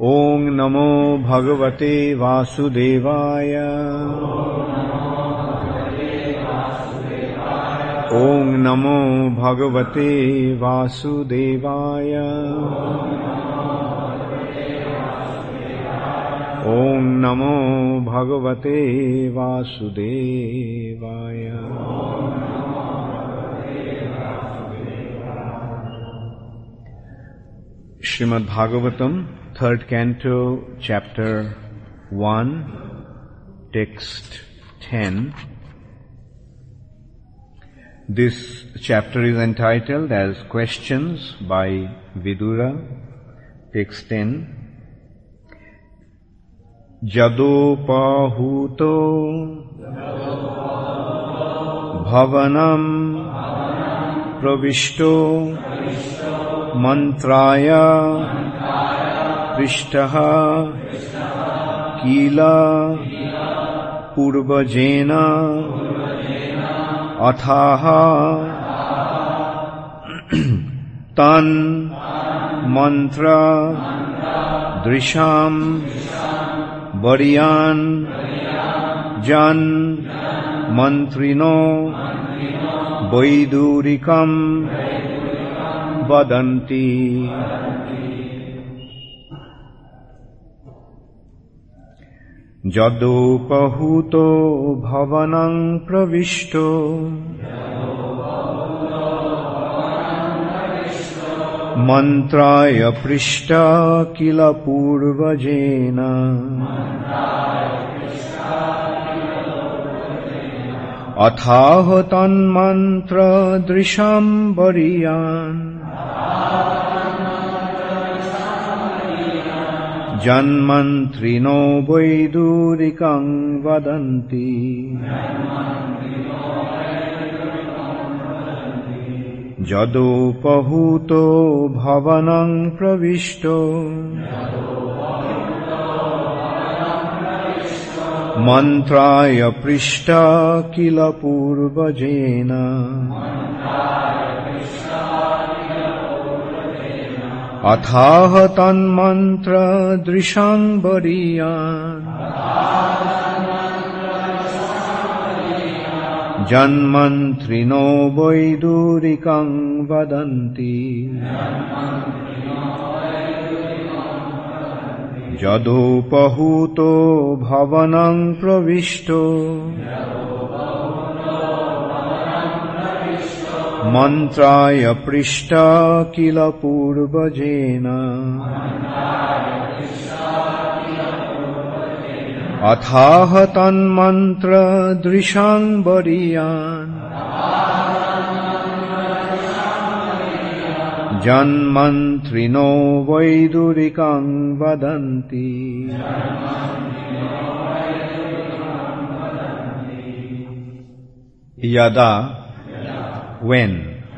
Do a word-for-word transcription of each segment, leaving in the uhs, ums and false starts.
Om Namo Bhagavate Vasudevaya. Om Namo Bhagavate Vasudevaya. Om Namo Bhagavate Vasudevaya. Srimad Bhagavatam, third canto, chapter one, text ten. This chapter is entitled as Questions by Vidura, text ten. Jadopahuto bhavanam pravishto mantraya prishtaha kila purvajena athaha tan mantra drisham variyan jan mantrino vaidurikam vadanti. Jadopahuto bhavanam pravishto mantraya prishta kila purvajena athaha tan mantra drisham variyan janmantrino vaidurikam vadanti. Jadopahuto bhavanam pravishto mantraya prishta kila purvajena athaha tan mantra drisham variyan janmantrino vaidurikam vadanti. Jadopahuto bhavanam pravishto mantraya prishta kila purvajena athaha tan mantra drisham variyan janmantrino vaidurikam vadanti. Yada, when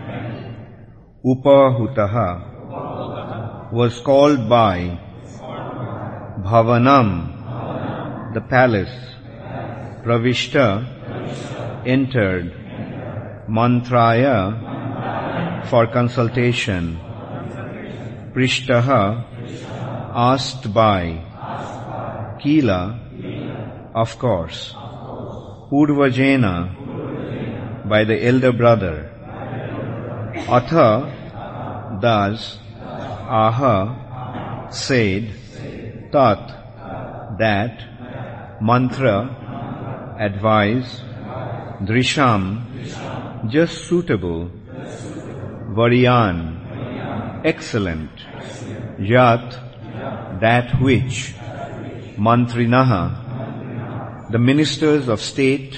Upahutaha was called by Bhavanam, the palace, Pravishta, entered, Mantraya, for consultation, Prishtaha, asked by, Kila, of course, Purvajena, by the elder brother, Atha, thus, Aha, said, Tat, that, Mantra, advice, Drisham, just suitable, Variyan, excellent, Yat, that which, Mantrinaha, the ministers of state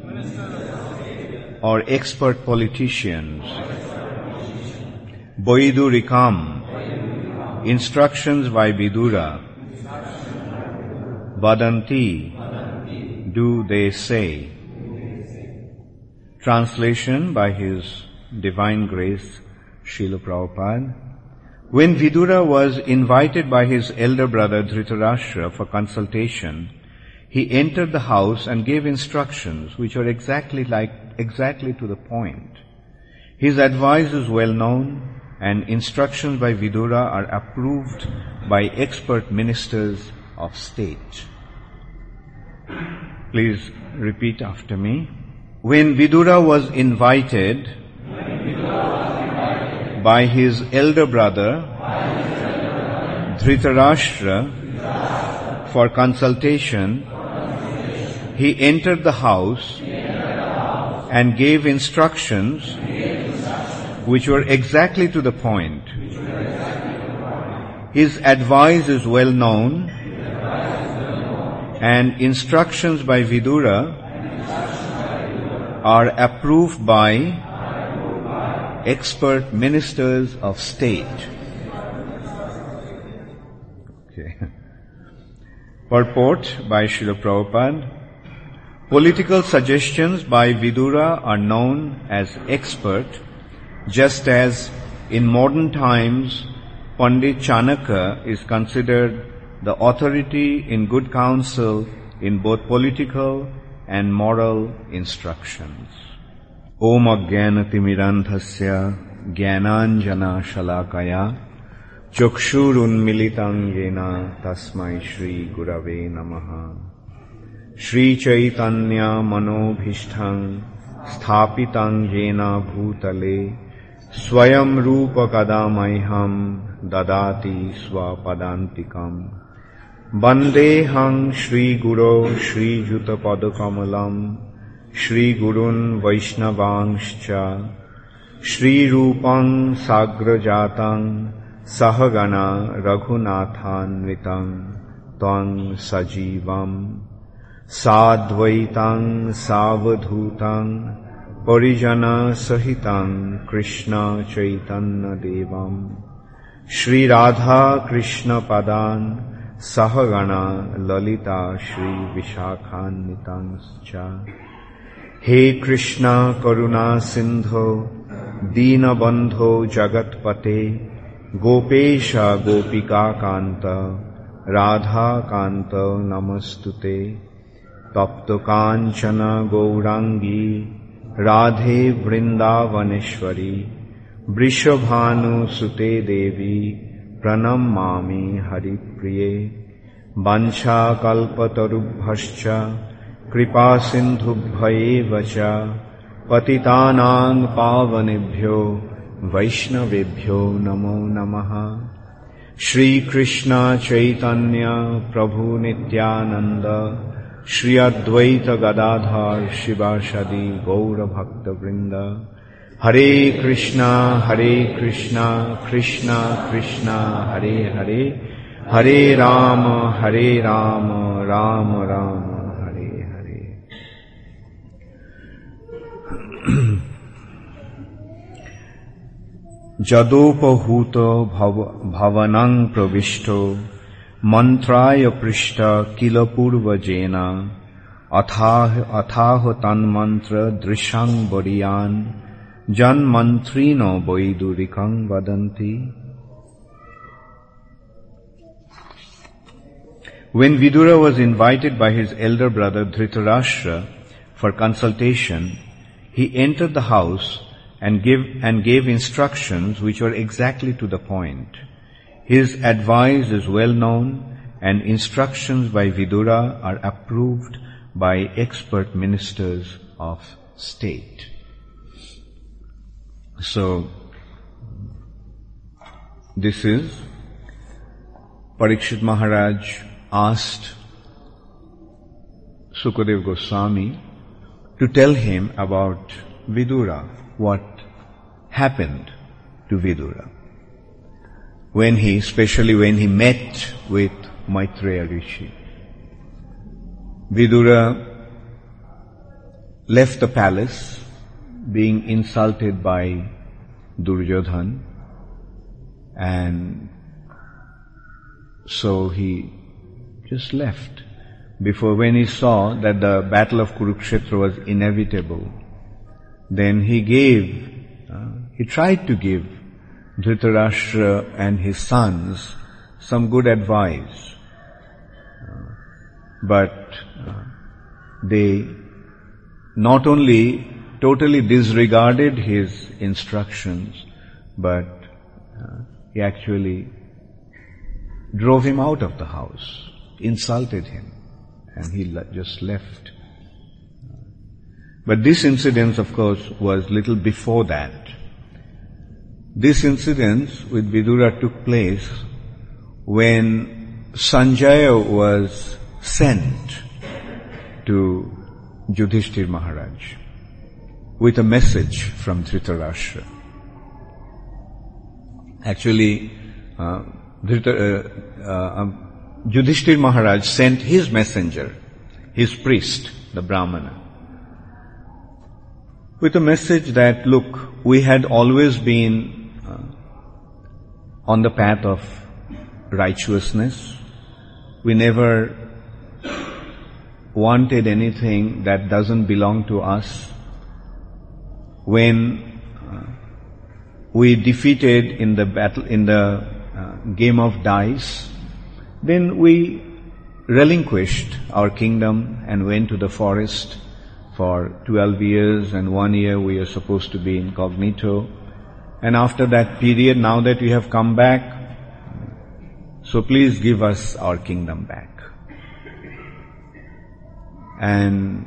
or expert politicians, Vaidurikam, instructions by Vidura, Vadanti, do they say. Translation by His Divine Grace, Srila Prabhupada. When Vidura was invited by his elder brother Dhritarashtra for consultation, he entered the house and gave instructions which were exactly like, exactly to the point. His advice is well known and instructions by Vidura are approved by expert ministers of state. Please repeat after me. When Vidura was invited, by his elder brother, Dhritarashtra, for consultation, he entered the house and gave instructions which were exactly to the point. His advice is well known, and instructions by Vidura are approved by expert ministers of state. Okay. Purport by Srila Prabhupada. Political suggestions by Vidura are known as expert, just as in modern times Pandit Chanakya is considered the authority in good counsel in both political and moral instructions. Om Ajnanatimirandhasya Jnananjana Shalakaya Chakshurunmilitam Yena Tasmai Shri Gurave Namaha. Shri Chaitanya Manobhishtham Sthapitam Yena Bhutale Swayam Rupa Kadamaiham Dadati Swapadantikam. Bandehang Shri Guru Shri Juta Padakamalam Shri Gurun Vaishnavangscha Shri Rupang Sagrajatang Sahagana Raghunathanvitam Tang Sajivam Sadvaitang Savadhutang Parijana Sahitam Krishna Chaitanya Devam Shri Radha Krishna Padan Sahagana Lalita Shri Vishakhanitanscha. He Krishna Karuna Sindho Dina Bandho Jagatpate Gopesha Gopika Kanta Radha Kanta Namastute Tapto Kanchana Gaurangi Radhe Vrindavaneshwari Vrishabhanu Sute Devi Pranam Mami Hari Priye Bancha Kalpatarubhascha Kripa Sindhubhye Vacha Patitanang Pavanebhyo Vaishnavebhyo Namo Namaha. Shri Krishna Chaitanya Prabhu Nityananda Shri Advaita Gadadhar Shivashadi Gaura Bhakta Vrinda. Hare Krishna, Hare Krishna, Krishna Krishna, Hare Hare, Hare Rama, Hare Rama, Rama Rama, Hare Hare. Jadopahuto bhavanang pravishto mantraya prishta kilapurva jena athah athaho tan mantra drishang badiyan jan mantrino vaidurikang vadanti. When Vidura was invited by his elder brother Dhritarashtra for consultation, he entered the house and gave, and gave instructions which were exactly to the point. His advice is well known, and instructions by Vidura are approved by expert ministers of state. So, this is Parikshit Maharaj asked Sukadev Goswami to tell him about Vidura, what happened to Vidura when he, especially when he met with Maitreya Rishi. Vidura left the palace being insulted by Duryodhan, and so he just left. Before, when he saw that the battle of Kurukshetra was inevitable, then he gave, uh, he tried to give Dhritarashtra and his sons some good advice, uh, but uh, they not only totally disregarded his instructions, but uh, he actually drove him out of the house, insulted him, and he le- just left. But this incident, of course, was little before that. This incident with Vidura took place when Sanjaya was sent to Yudhishthir Maharaj with a message from Dhritarashtra. Actually, uh, Dhrita, uh, uh, um, Yudhishthir Maharaj sent his messenger, his priest, the Brahmana, with a message that, look, we had always been uh, on the path of righteousness. We never wanted anything that doesn't belong to us. When uh, we defeated in the battle, in the uh, game of dice, then we relinquished our kingdom and went to the forest for twelve years, and one year we are supposed to be incognito. And after that period, now that we have come back, so please give us our kingdom back. And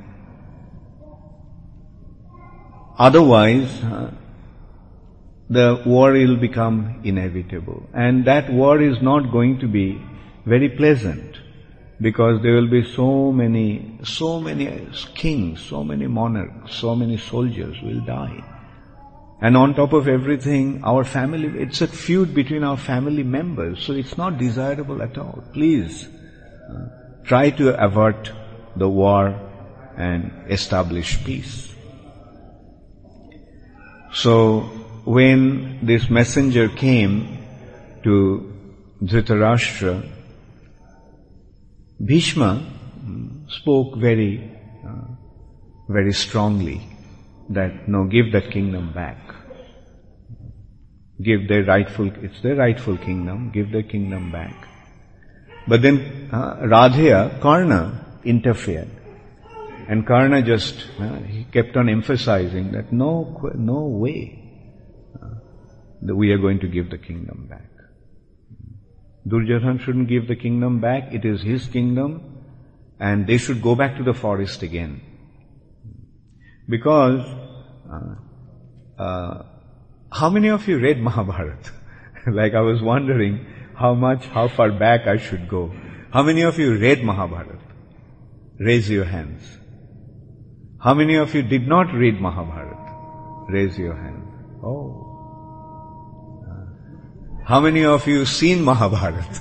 otherwise, uh, the war will become inevitable. And that war is not going to be very pleasant, because there will be so many, so many kings, so many monarchs, so many soldiers will die. And on top of everything, our family, it's a feud between our family members, so it's not desirable at all. Please, uh, try to avert the war and establish peace. So, when this messenger came to Dhritarashtra, Bhishma spoke very, uh, very strongly that, no, give that kingdom back. Give their rightful, it's their rightful kingdom, give their kingdom back. But then uh, Radheya, Karna, interfered. And Karna just, uh, he kept on emphasizing that no, no way uh, that we are going to give the kingdom back. Duryodhana shouldn't give the kingdom back, it is his kingdom, and they should go back to the forest again. Because, uh, uh, how many of you read Mahabharata? Like I was wondering how much, how far back I should go. How many of you read Mahabharata? Raise your hands. How many of you did not read Mahabharata? Raise your hand. Oh. How many of you seen Mahabharata?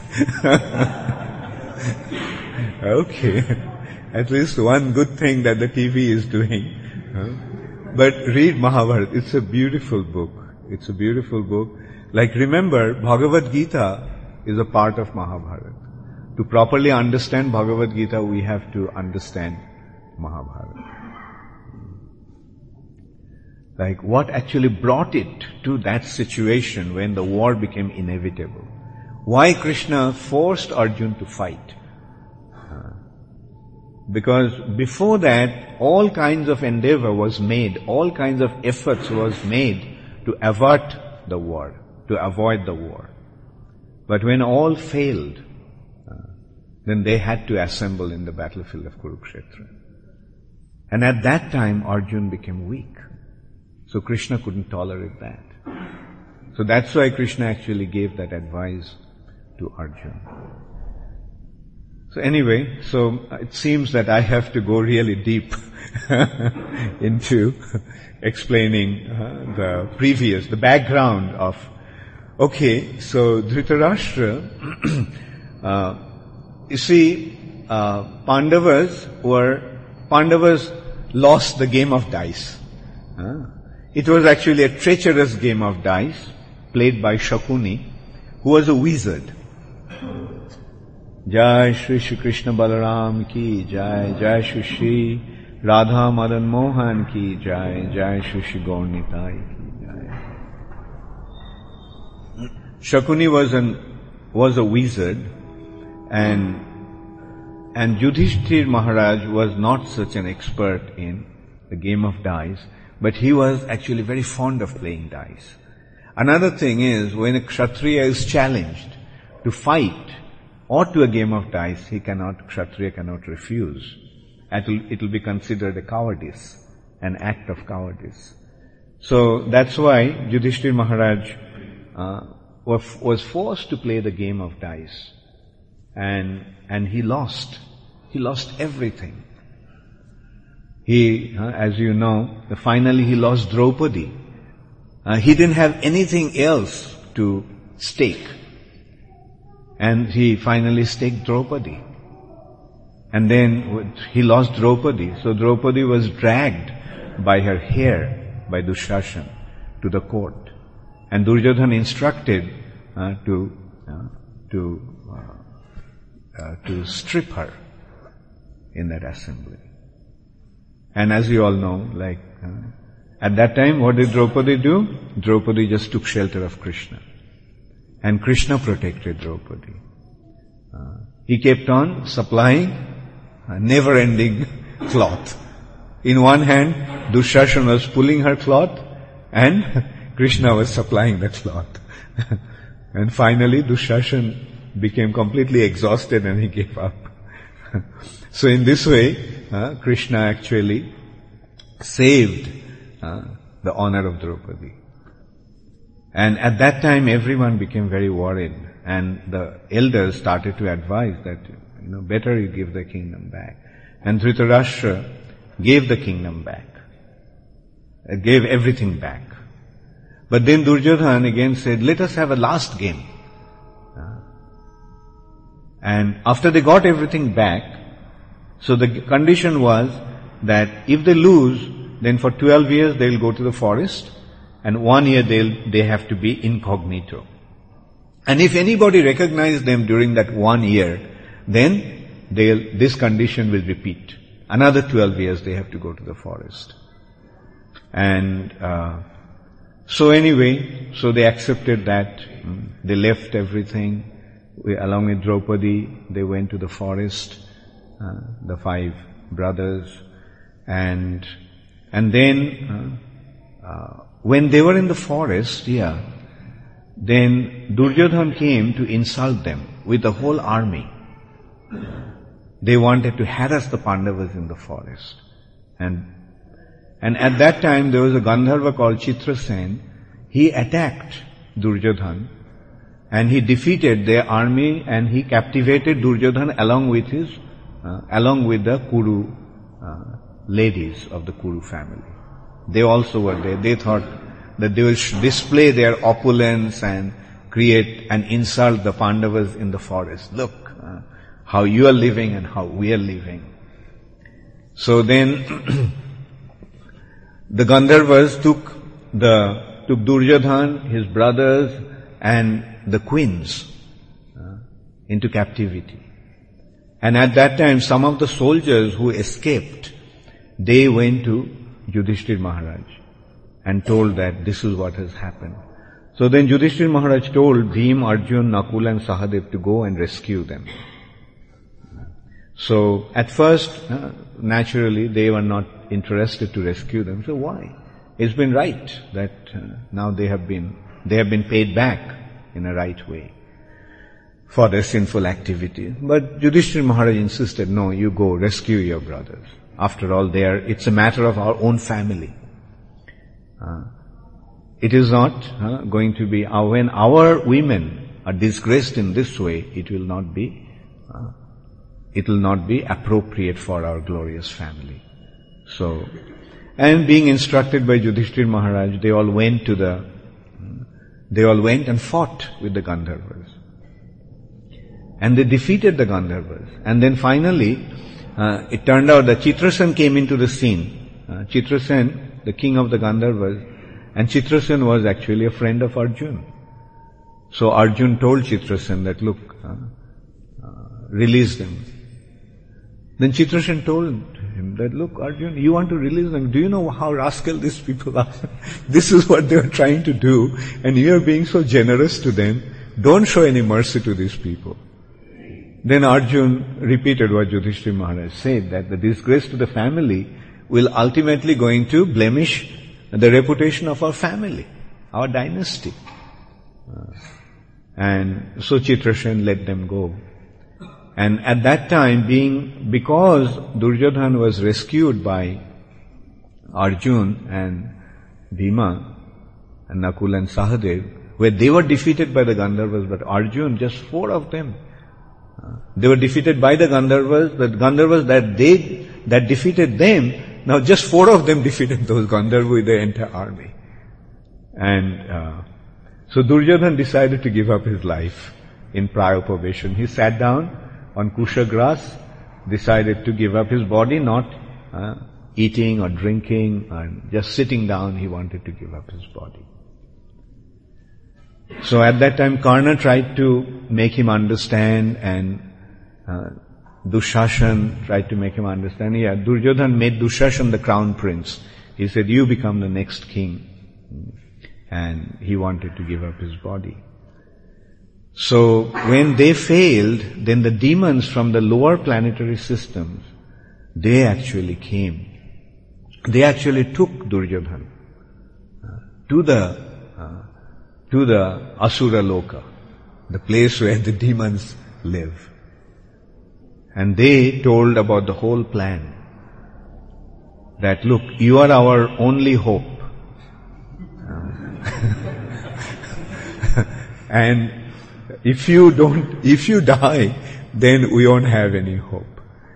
Okay. At least one good thing that the T V is doing. But read Mahabharata. It's a beautiful book. It's a beautiful book. Like remember, Bhagavad Gita is a part of Mahabharata. To properly understand Bhagavad Gita, we have to understand Mahabharata. Like what actually brought it to that situation when the war became inevitable? Why Krishna forced Arjuna to fight? Uh, because before that, all kinds of endeavor was made, all kinds of efforts was made to avert the war, to avoid the war. But when all failed, uh, then they had to assemble in the battlefield of Kurukshetra. And at that time, Arjuna became weak. So Krishna couldn't tolerate that. So that's why Krishna actually gave that advice to Arjuna. So anyway, so it seems that I have to go really deep into explaining uh, the previous, the background of, okay, so Dhritarashtra, uh, you see, uh, Pandavas were, Pandavas lost the game of dice. Uh, It was actually a treacherous game of dice played by Shakuni, who was a wizard. Jai Shri Shri Krishna Balaram ki Jai, Jai Shri Shri Radha Madan Mohan ki Jai, Jai Shri Shri Gaur Nitai ki Jai. Shakuni was an was a wizard, and and Yudhishthir Maharaj was not such an expert in the game of dice. But he was actually very fond of playing dice. Another thing is, when a Kshatriya is challenged to fight or to a game of dice, he cannot, Kshatriya cannot refuse. It will, it will be considered a cowardice, an act of cowardice. So that's why Yudhishthira Maharaj uh, was, was forced to play the game of dice. And, and he lost. He lost everything. He, uh, as you know, finally he lost Draupadi. Uh, he didn't have anything else to stake. And he finally staked Draupadi. And then he lost Draupadi. So Draupadi was dragged by her hair by Dushashan to the court. And Duryodhana instructed uh, to uh, to uh, uh, to strip her in that assembly. And as you all know, like uh, at that time, what did Draupadi do? Draupadi just took shelter of Krishna. And Krishna protected Draupadi. Uh, he kept on supplying a never-ending cloth. In one hand, Dushashan was pulling her cloth and Krishna was supplying the cloth. And finally, Dushashan became completely exhausted and he gave up. So in this way, uh, Krishna actually saved uh, the honor of Draupadi. And at that time, everyone became very worried, and the elders started to advise that, you know, better you give the kingdom back. And Dhritarashtra gave the kingdom back, uh, gave everything back. But then Duryodhana again said, let us have a last game. Uh, and after they got everything back, so the condition was that if they lose, then for twelve years they'll go to the forest, and one year they'll, they have to be incognito. And if anybody recognizes them during that one year, then they'll, this condition will repeat. Another twelve years they have to go to the forest. And uh, so anyway, so they accepted that. They left everything. We, along with Draupadi, they went to the forest, uh, the five brothers. And and then uh, uh, when they were in the forest, yeah, then Duryodhana came to insult them with the whole army. They wanted to harass the Pandavas in the forest. And and at that time there was a Gandharva called Chitrasen. He attacked Duryodhana and he defeated their army and he captivated Duryodhana along with his, uh, along with the Kuru uh, ladies of the Kuru family. They also were there. They thought that they will display their opulence and create and insult the Pandavas in the forest. Look uh, how you are living and how we are living. So then the Gandharvas took the took Duryodhana, his brothers, and the queens uh, into captivity. And at that time, some of the soldiers who escaped, they went to Yudhishthira Maharaj and told that this is what has happened. So then Yudhishthira Maharaj told Bhim, Arjun, Nakula and Sahadev to go and rescue them. So at first, uh, naturally, they were not interested to rescue them. So why? It's been right that uh, now they have been they have been paid back in a right way for their sinful activity. But Yudhishthira Maharaj insisted, no, you go rescue your brothers. After all, they are, it's a matter of our own family. Uh, it is not uh, going to be, uh, when our women are disgraced in this way, it will not be, uh, it will not be appropriate for our glorious family. So, and being instructed by Yudhishthira Maharaj, they all went to the, they all went and fought with the Gandharvas. And they defeated the Gandharvas. And then finally, uh, it turned out that Chitrasen came into the scene. Uh, Chitrasen, the king of the Gandharvas, and Chitrasen was actually a friend of Arjun. So Arjun told Chitrasen that, look, uh, uh, release them. Then Chitrasen told him that, look, Arjun, you want to release them. Do you know how rascal these people are? This is what they are trying to do, and you are being so generous to them. Don't show any mercy to these people. Then Arjun repeated what Yudhishthira Maharaj said, that the disgrace to the family will ultimately going to blemish the reputation of our family. our dynasty. Uh, and so Chitrasen let them go. And at that time, being, because Duryodhana was rescued by Arjun and Bhima and Nakul and Sahadev, where they were defeated by the Gandharvas, but Arjun, just four of them, uh, they were defeated by the Gandharvas, the Gandharvas that they, that defeated them, now just four of them defeated those Gandharvas with the entire army. And uh, so Duryodhana decided to give up his life in Prayopaveshan. He sat down on kusha grass, decided to give up his body, not uh, eating or drinking, and just sitting down, he wanted to give up his body. So at that time, Karna tried to make him understand, and uh, Dushashan tried to make him understand. Yeah, Duryodhana made Dushashan the crown prince. He said, you become the next king. And he wanted to give up his body. So when they failed, then the demons from the lower planetary systems, they actually came. They actually took Duryodhana uh, to the uh, to the Asura Loka, the place where the demons live. And they told about the whole plan. That, look, you are our only hope. And if you don't, if you die, then we won't have any hope.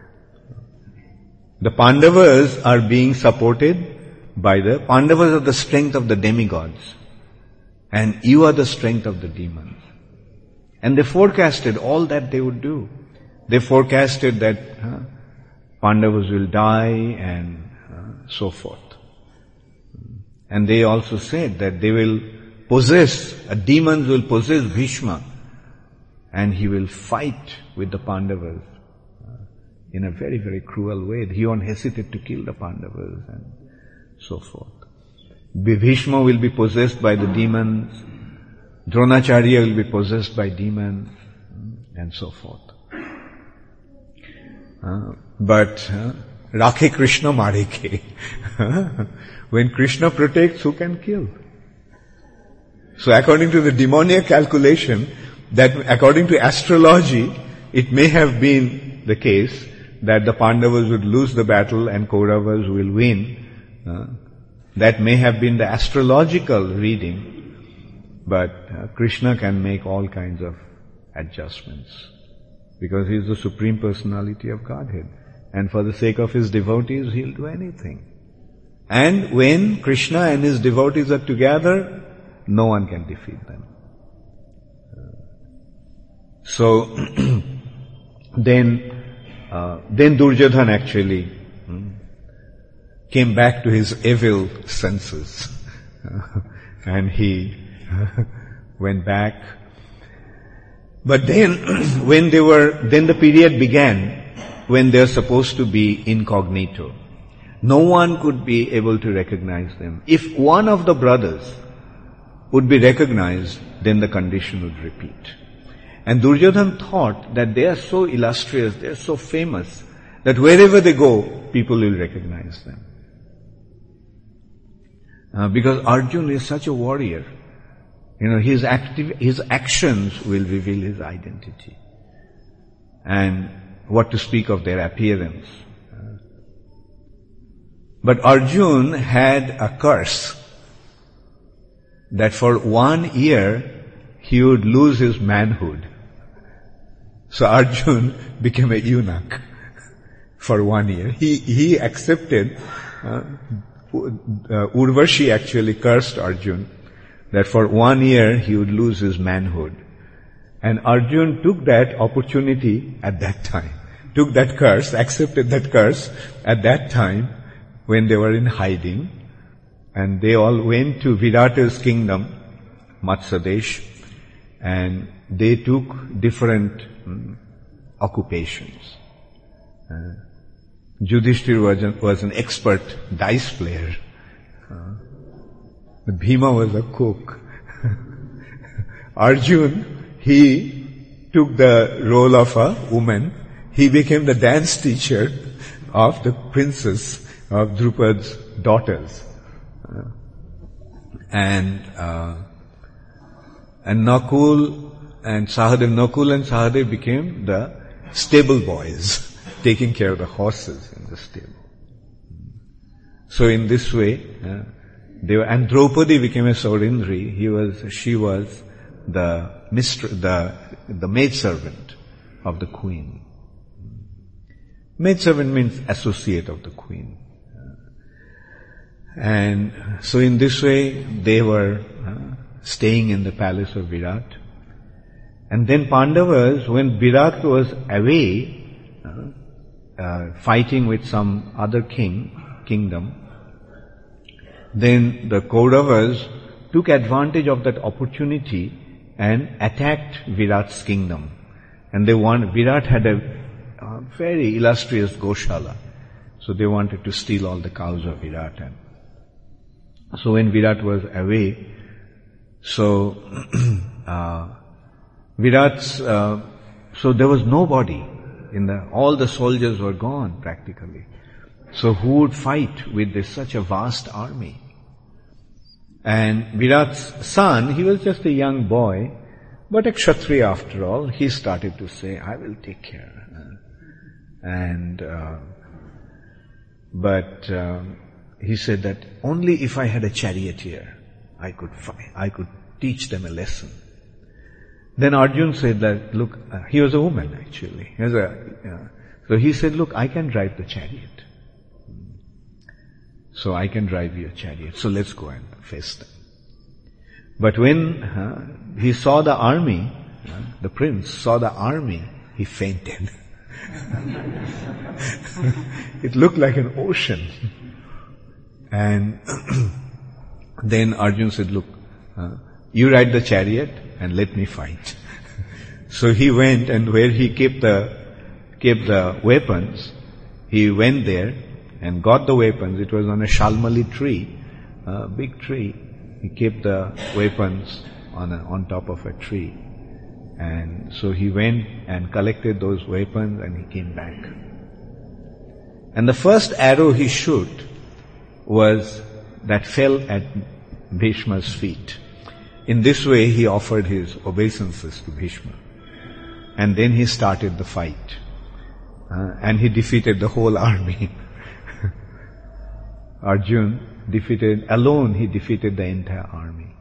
The Pandavas are being supported by the, Pandavas are the strength of the demigods. And you are the strength of the demons. And they forecasted all that they would do. They forecasted that huh, Pandavas will die and uh, so forth. And they also said that they will possess, uh, demons will possess Bhishma, and he will fight with the Pandavas uh, in a very, very cruel way. He won't hesitate to kill the Pandavas and so forth. Bhishma will be possessed by the demons, Dronacharya will be possessed by demons, and so forth. Uh, but uh, Rakhe Krishna Marike. When Krishna protects, who can kill? So according to the demoniac calculation, that according to astrology, it may have been the case that the Pandavas would lose the battle and Kauravas will win. Uh, that may have been the astrological reading, but uh, Krishna can make all kinds of adjustments because he is the Supreme Personality of Godhead. And for the sake of his devotees, he'll do anything. And when Krishna and his devotees are together, no one can defeat them. So, then, uh, then Duryodhana actually hmm, came back to his evil senses. And he went back. But then, when they were, then the period began when they're supposed to be incognito. No one could be able to recognize them. If one of the brothers would be recognized, then the condition would repeat. And Duryodhana thought that they are so illustrious, they are so famous, that wherever they go, people will recognize them. Uh, because Arjuna is such a warrior. You know, his active, his actions will reveal his identity. And what to speak of their appearance. But Arjuna had a curse that for one year he would lose his manhood. So Arjuna became a eunuch for one year. He, he accepted, uh, uh, Urvashi actually cursed Arjuna that for one year he would lose his manhood. And Arjuna took that opportunity at that time, took that curse, accepted that curse at that time when they were in hiding. And they all went to Virata's kingdom, Matsadesh, and they took different um, occupations. Uh, Yudhishthira was an, was an expert dice player. Uh, Bhima was a cook. Arjuna, he took the role of a woman. He became the dance teacher of the princess, of Drupad's daughters. Uh, And, uh, and Nakul and Sahadev, Nakul and Sahadev became the stable boys, taking care of the horses in the stable. So in this way, uh, they were, and Draupadi became a Saurindri. He was, she was the mistress, the, the maidservant of the queen. Maidservant means associate of the queen. And so in this way, they were uh, staying in the palace of Virat. And then Pandavas, when Virat was away, uh, uh, fighting with some other king, kingdom, then the Kauravas took advantage of that opportunity and attacked Virat's kingdom. And they want, Virat had a, a very illustrious Goshala. So they wanted to steal all the cows of Virat. And so when Virat was away, so uh, Virat's, uh, so there was nobody in the, all the soldiers were gone practically. So who would fight with this, such a vast army? And Virat's son, he was just a young boy, but a Kshatriya after all, he started to say, I will take care. And, uh, but uh, he said that only if I had a charioteer, I could fight, I could teach them a lesson. Then Arjun said that, look, uh, he was a woman actually. He was a, uh, so he said, look, I can drive the chariot. So I can drive your chariot. So let's go and face them. But when uh, he saw the army, uh, the prince saw the army, he fainted. It looked like an ocean. And then Arjun said, look, uh, you ride the chariot and let me fight. So he went, and where he kept the, kept the weapons, he went there and got the weapons. It was on a Shalmali tree, a big tree. He kept the weapons on a, on top of a tree. And so he went and collected those weapons and he came back. And the first arrow he shot was that fell at Bhishma's feet. In this way he offered his obeisances to Bhishma. And then he started the fight. Uh, and he defeated the whole army. Arjun defeated, alone he defeated the entire army.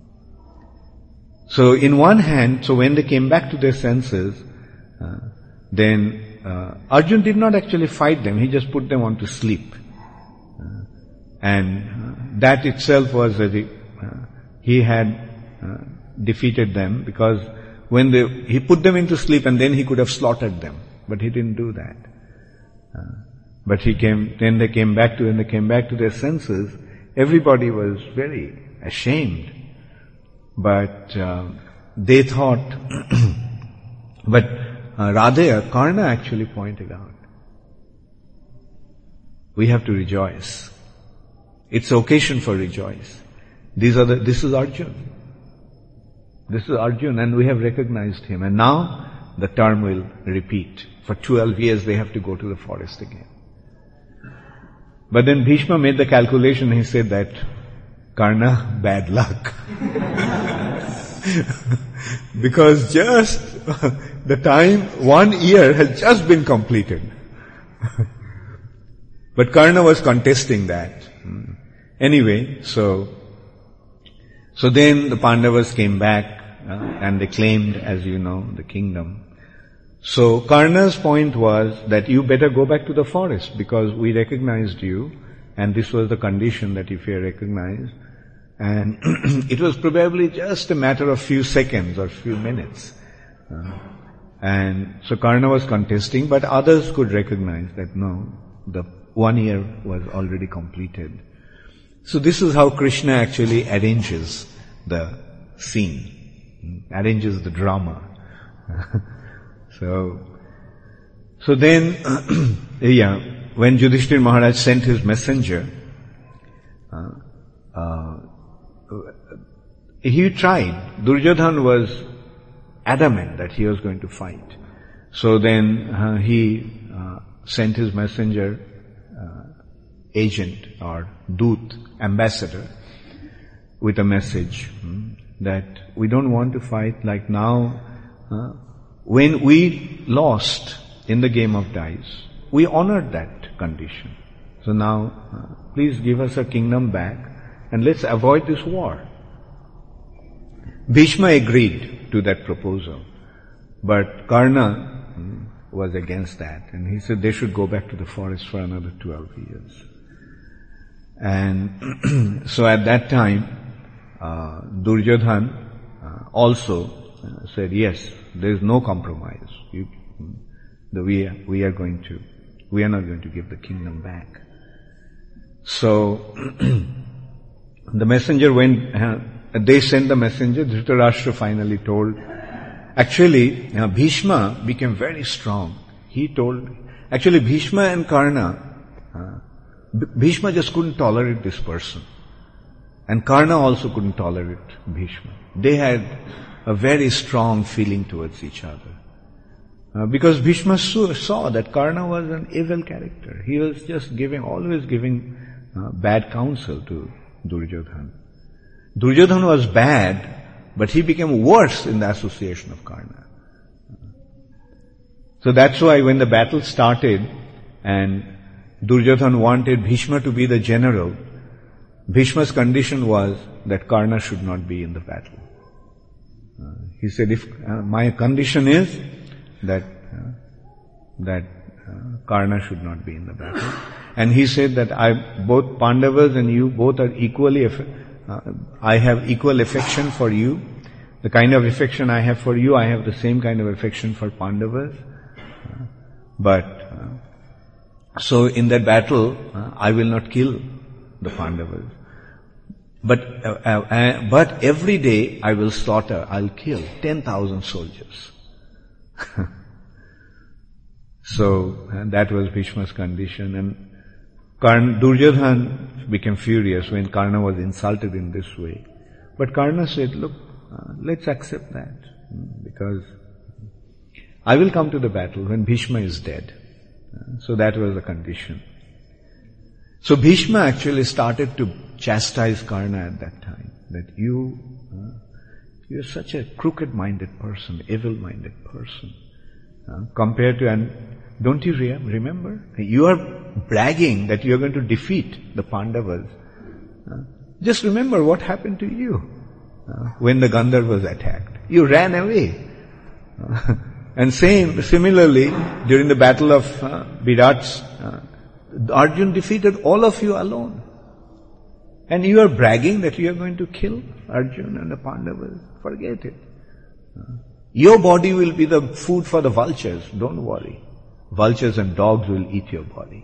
So in one hand, so when they came back to their senses, uh, then uh, Arjun did not actually fight them, he just put them on to sleep. Uh, and uh, that itself was, a, uh, he had uh, defeated them, because when they, he put them into sleep and then he could have slaughtered them, but he didn't do that. Uh, But he came, then they came back to, when they came back to their senses, everybody was very ashamed. But uh, they thought, but uh, Radheya, Karna actually pointed out, we have to rejoice. It's occasion for rejoice. These are the, this is Arjun. This is Arjun, and we have recognized him. And now the term will repeat. For twelve years they have to go to the forest again. But then Bhishma made the calculation, he said that, Karna, bad luck. Because just the time, one year has just been completed. But Karna was contesting that. Anyway, so, so then the Pandavas came back, uh, and they claimed, as you know, the kingdom. So Karna's point was that you better go back to the forest because we recognized you, and this was the condition that if you are recognized. And it was probably just a matter of few seconds or few minutes. Uh, and so Karna was contesting, but others could recognize that no, the one year was already completed. So this is how Krishna actually arranges the scene, arranges the drama. So, so then, yeah, when Yudhishthira Maharaj sent his messenger, uh, uh, he tried. Duryodhana was adamant that he was going to fight. So then uh, he uh, sent his messenger, uh, agent or Dut, ambassador, with a message hmm, that we don't want to fight like now. Uh, when we lost in the game of dice, we honored that condition. So now, uh, please give us a kingdom back and let's avoid this war. Bhishma agreed to that proposal, but Karna hmm, was against that, and he said they should go back to the forest for another twelve years. And so at that time, uh, Duryodhan uh, also uh, said, yes, there is no compromise. You, the, we, are, we are going to, we are not going to give the kingdom back. So the messenger went, uh, they sent the messenger. Dhritarashtra finally told. Actually, uh, Bhishma became very strong. He told, actually Bhishma and Karna, uh, Bhishma just couldn't tolerate this person. And Karna also couldn't tolerate Bhishma. They had a very strong feeling towards each other. Uh, because Bhishma saw that Karna was an evil character. He was just giving, always giving uh, bad counsel to Duryodhan. Duryodhan was bad, but he became worse in the association of Karna. So that's why when the battle started and Duryodhan wanted Bhishma to be the general, Bhishma's condition was that Karna should not be in the battle. Uh, he said, if uh, my condition is that uh, that uh, Karna should not be in the battle. And he said that I, both Pandavas and you, both are equally, uh, I have equal affection for you. The kind of affection I have for you, I have the same kind of affection for Pandavas. Uh, but, uh, so in that battle, uh, I will not kill the Pandavas. But, uh, uh, but every day I will slaughter, I'll kill ten thousand soldiers. So, and that was Bhishma's condition. And Karna, Duryodhan became furious when Karna was insulted in this way. But Karna said, look, uh, let's accept that. Because I will come to the battle when Bhishma is dead. Uh, so that was the condition. So Bhishma actually started to chastise Karna at that time. That you, uh, you're such a crooked-minded person, evil-minded person. Uh, compared to, and don't you re- remember? You are bragging that you are going to defeat the Pandavas. Uh, just remember what happened to you uh, when the Gandharvas attacked. You ran away. Uh, and same, similarly, during the battle of uh, Virat's, uh, Arjun defeated all of you alone. And you are bragging that you are going to kill Arjun and the Pandavas. Forget it. Uh, Your body will be the food for the vultures. Don't worry. Vultures and dogs will eat your body.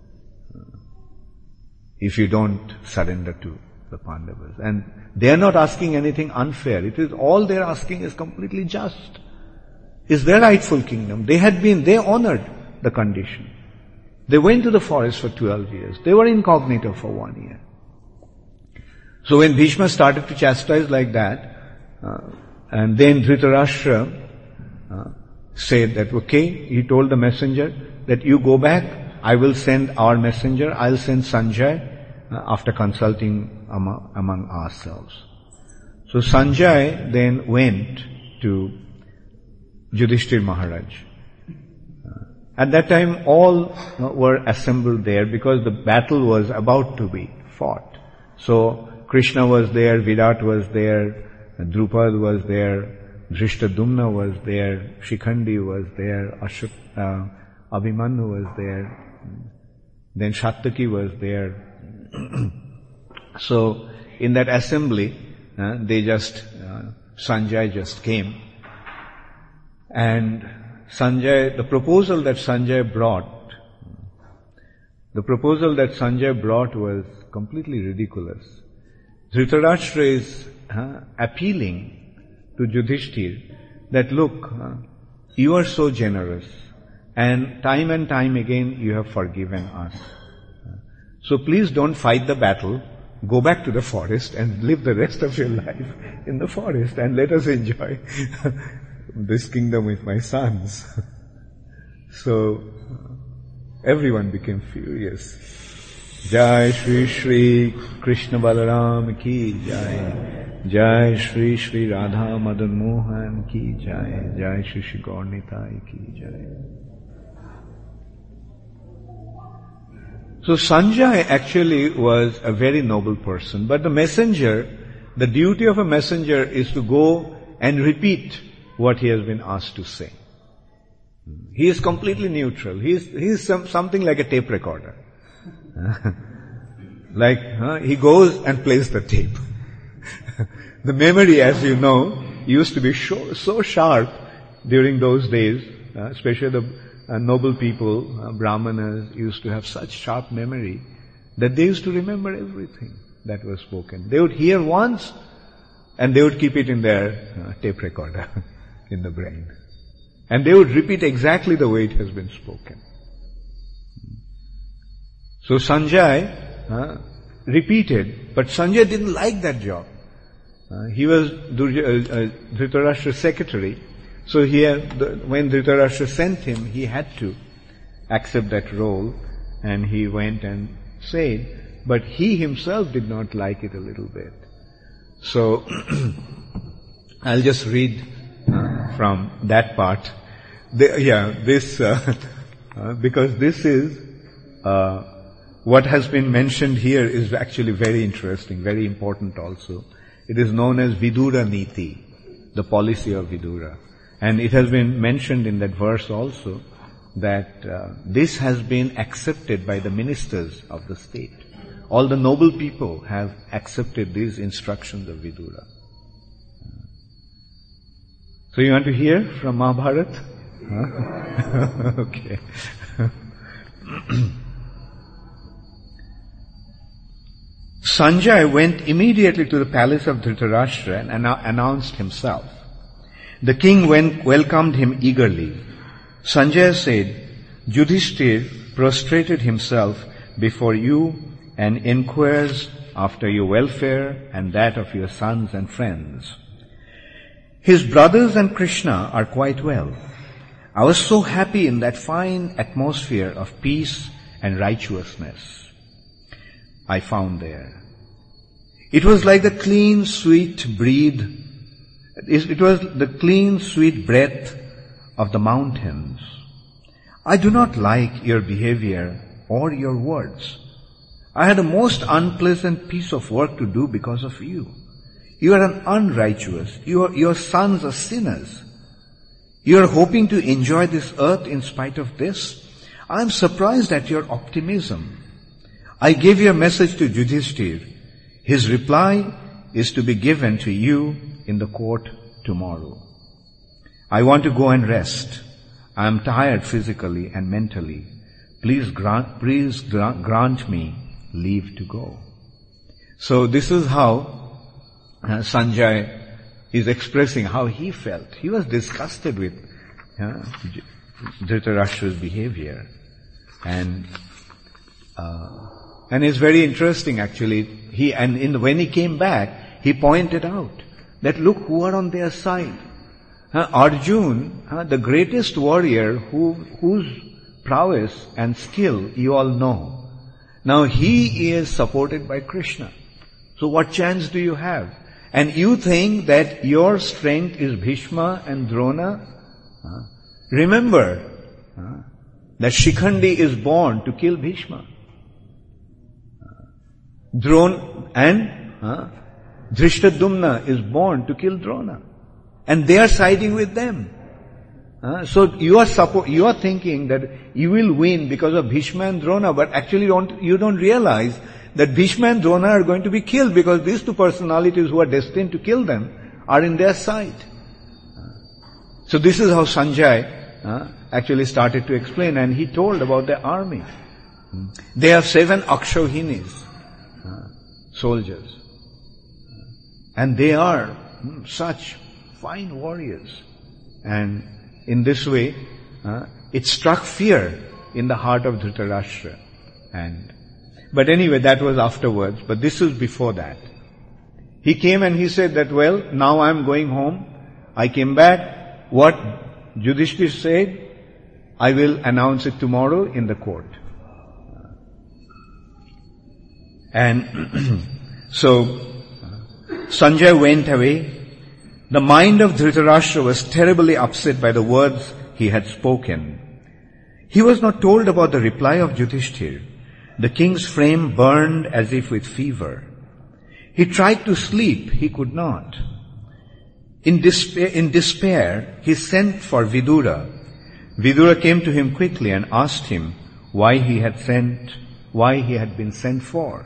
If you don't surrender to the Pandavas. And they are not asking anything unfair. It is all they are asking is completely just. It's their rightful kingdom. They had been, they honored the condition. They went to the forest for twelve years. They were incognito for one year. So when Bhishma started to chastise like that, uh, and then Dhritarashtra uh, said that, okay, he told the messenger that you go back, I will send our messenger, I'll send Sanjay uh, after consulting among, among ourselves. So Sanjay then went to Yudhishthir Maharaj. Uh, at that time all uh, were assembled there because the battle was about to be fought. So Krishna was there, Virat was there, Drupad was there, Drishtadumna was there, Shikhandi was there, Ashok, uh, Abhimanyu was there, then Shatyaki was there. So in that assembly, uh, they just, uh, Sanjay just came. And Sanjay, the proposal that Sanjay brought, the proposal that Sanjay brought was completely ridiculous. Dhritarashtra is uh, appealing to Yudhishthir that look, uh, you are so generous and time and time again you have forgiven us. Uh, so please don't fight the battle, go back to the forest and live the rest of your life in the forest and let us enjoy this kingdom with my sons. So uh, everyone became furious. Jai Shri Shri Krishna Balaram ki Jai. Jai Shri Shri Radha Madan Mohan ki Jai. Jai Shri Shri Gaur Nitai ki Jai. So Sanjay actually was a very noble person, but the messenger, the duty of a messenger is to go and repeat what he has been asked to say. He is completely neutral. He is, he is some, something like a tape recorder. Like, huh, he goes and plays the tape. The memory, as you know, used to be so, so sharp during those days, uh, especially the uh, noble people, uh, brahmanas, used to have such sharp memory that they used to remember everything that was spoken. They would hear once and they would keep it in their uh, tape recorder in the brain. And they would repeat exactly the way it has been spoken. So Sanjay uh, repeated, but Sanjay didn't like that job. Uh, he was Durja, uh, uh, Dhritarashtra's secretary, so he had, the, when Dhritarashtra sent him, he had to accept that role, and he went and said, but he himself did not like it a little bit. So I'll just read uh, from that part. The, yeah, this uh, uh, because this is uh, what has been mentioned here is actually very interesting, very important also. It is known as Vidura Niti, the policy of Vidura. And it has been mentioned in that verse also that uh, this has been accepted by the ministers of the state. All the noble people have accepted these instructions of Vidura. So you want to hear from Mahabharata? Huh? Okay. Sanjay went immediately to the palace of Dhritarashtra and annou- announced himself. The king went, welcomed him eagerly. Sanjay said, Yudhishthir prostrated himself before you and inquires after your welfare and that of your sons and friends. His brothers and Krishna are quite well. I was so happy in that fine atmosphere of peace and righteousness I found there. It was like the clean, sweet breathe, it was the clean, sweet breath of the mountains. I do not like your behavior or your words. I had a most unpleasant piece of work to do because of you. You are an unrighteous. Your, your sons are sinners. You are hoping to enjoy this earth in spite of this. I am surprised at your optimism. I gave your message to Yudhishthir. His reply is to be given to you in the court tomorrow. I want to go and rest. I am tired physically and mentally. Please grant, please grant me leave to go. So this is how uh, Sanjay is expressing how he felt. He was disgusted with uh, Dhritarashtra's behavior. And uh, and it's very interesting actually. He and in, when he came back, he pointed out that look who are on their side. Uh, Arjun, uh, the greatest warrior who, whose prowess and skill you all know. Now he is supported by Krishna. So what chance do you have? And you think that your strength is Bhishma and Drona? Uh, remember uh, that Shikhandi is born to kill Bhishma. Uh, Drona and uh, Drishtadumna is born to kill Drona. And they are siding with them. Uh, so you are suppo- you are thinking that you will win because of Bhishma and Drona, but actually don't, you don't realize that Bhishma and Drona are going to be killed because these two personalities who are destined to kill them are in their side. Uh, so this is how Sanjay uh, actually started to explain, and he told about their army. Hmm. They have seven Akshohinis, uh, soldiers. And they are hmm, such fine warriors. And in this way, uh, it struck fear in the heart of Dhritarashtra. And, but anyway, that was afterwards, but this was before that. He came and he said that, well, now I'm going home. I came back. What Yudhishthir said, I will announce it tomorrow in the court. And so Sanjay went away. The mind of Dhritarashtra was terribly upset by the words he had spoken. He was not told about the reply of Yudhishthir. The king's frame burned as if with fever. He tried to sleep, he could not. In despair, in despair, he sent for Vidura. Vidura came to him quickly and asked him why he had sent, why he had been sent for.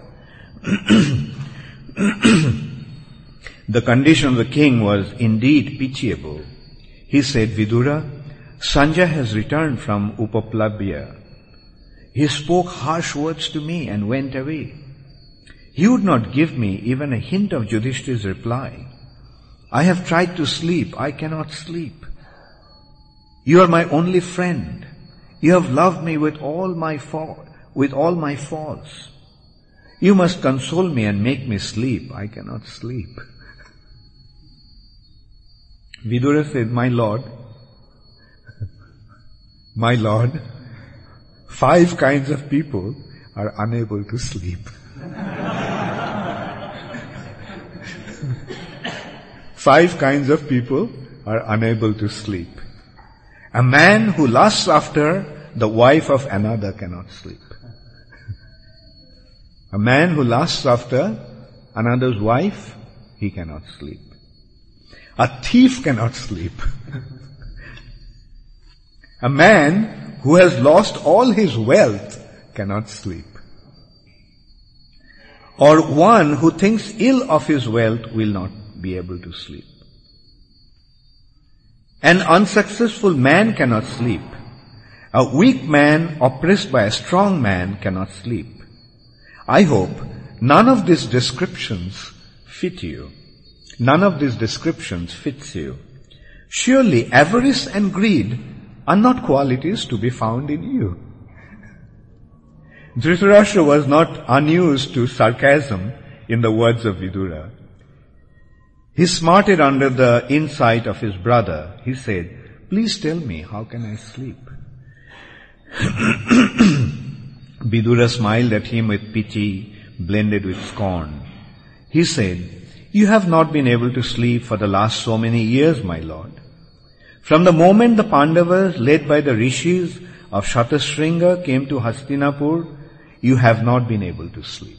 The condition of the king was indeed pitiable. He said, Vidura, Sanjay has returned from Upaplabhya. He spoke harsh words to me and went away. He would not give me even a hint of Yudhishthir's reply. I have tried to sleep. I cannot sleep. You are my only friend. You have loved me with all my fa- with all my faults. You must console me and make me sleep. I cannot sleep. Vidura said, My lord, my lord, five kinds of people are unable to sleep. Five kinds of people are unable to sleep. A man who lusts after the wife of another cannot sleep. A man who lusts after another's wife, he cannot sleep. A thief cannot sleep. A man who has lost all his wealth cannot sleep. Or one who thinks ill of his wealth will not be able to sleep. An unsuccessful man cannot sleep. A weak man oppressed by a strong man cannot sleep. I hope none of these descriptions fit you. None of these descriptions fits you. Surely avarice and greed are not qualities to be found in you. Dhritarashtra was not unused to sarcasm in the words of Vidura. He smarted under the insight of his brother. He said, Please tell me, how can I sleep? Vidura smiled at him with pity blended with scorn. He said, You have not been able to sleep for the last so many years, my lord. From the moment the Pandavas, led by the rishis of Shatashringa, came to Hastinapur, you have not been able to sleep.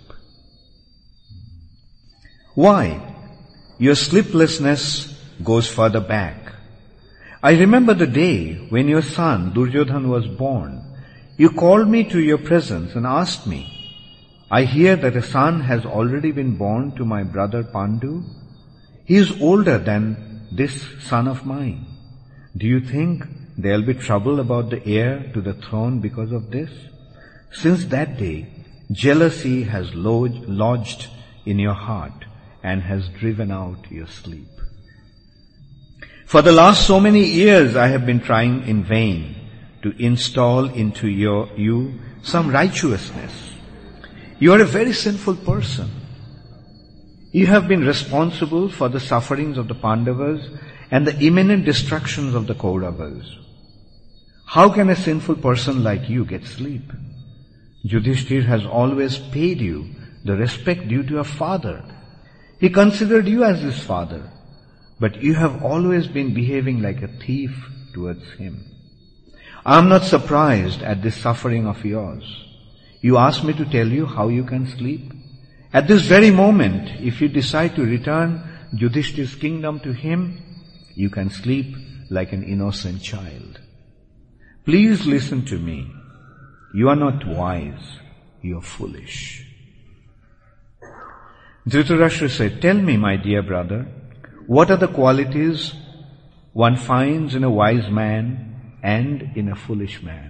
Why? Your sleeplessness goes further back. I remember the day when your son Duryodhan was born. You called me to your presence and asked me, I hear that a son has already been born to my brother Pandu. He is older than this son of mine. Do you think there will be trouble about the heir to the throne because of this? Since that day, jealousy has lodged in your heart and has driven out your sleep. For the last so many years I have been trying in vain to install into your, you some righteousness. You are a very sinful person. You have been responsible for the sufferings of the Pandavas and the imminent destructions of the Kauravas. How can a sinful person like you get sleep? Yudhishthir has always paid you the respect due to a father. He considered you as his father, but you have always been behaving like a thief towards him. I am not surprised at this suffering of yours. You ask me to tell you how you can sleep? At this very moment, if you decide to return Yudhishthir's kingdom to him, you can sleep like an innocent child. Please listen to me. You are not wise, you are foolish. Dhritarashtra said, Tell me, my dear brother, what are the qualities one finds in a wise man and in a foolish man?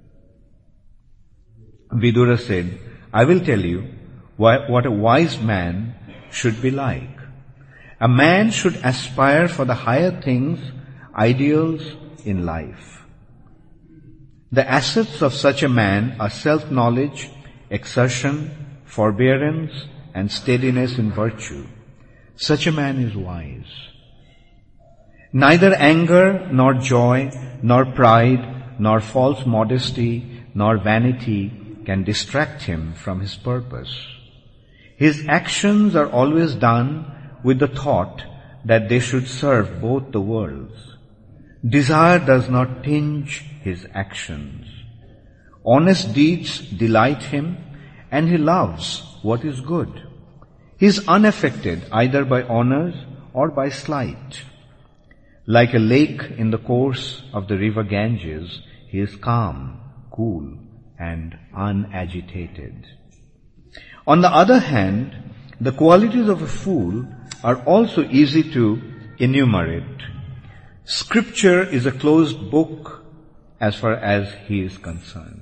Vidura said, I will tell you what a wise man should be like. A man should aspire for the higher things, ideals in life. The assets of such a man are self-knowledge, exertion, forbearance, and steadiness in virtue. Such a man is wise. Neither anger, nor joy, nor pride, nor false modesty, nor vanity can distract him from his purpose. His actions are always done with the thought that they should serve both the worlds. Desire does not tinge his actions. Honest deeds delight him, and he loves what is good. He is unaffected either by honors or by slight. Like a lake in the course of the river Ganges, he is calm, cool, and unagitated. On the other hand, the qualities of a fool are also easy to enumerate. Scripture is a closed book as far as he is concerned.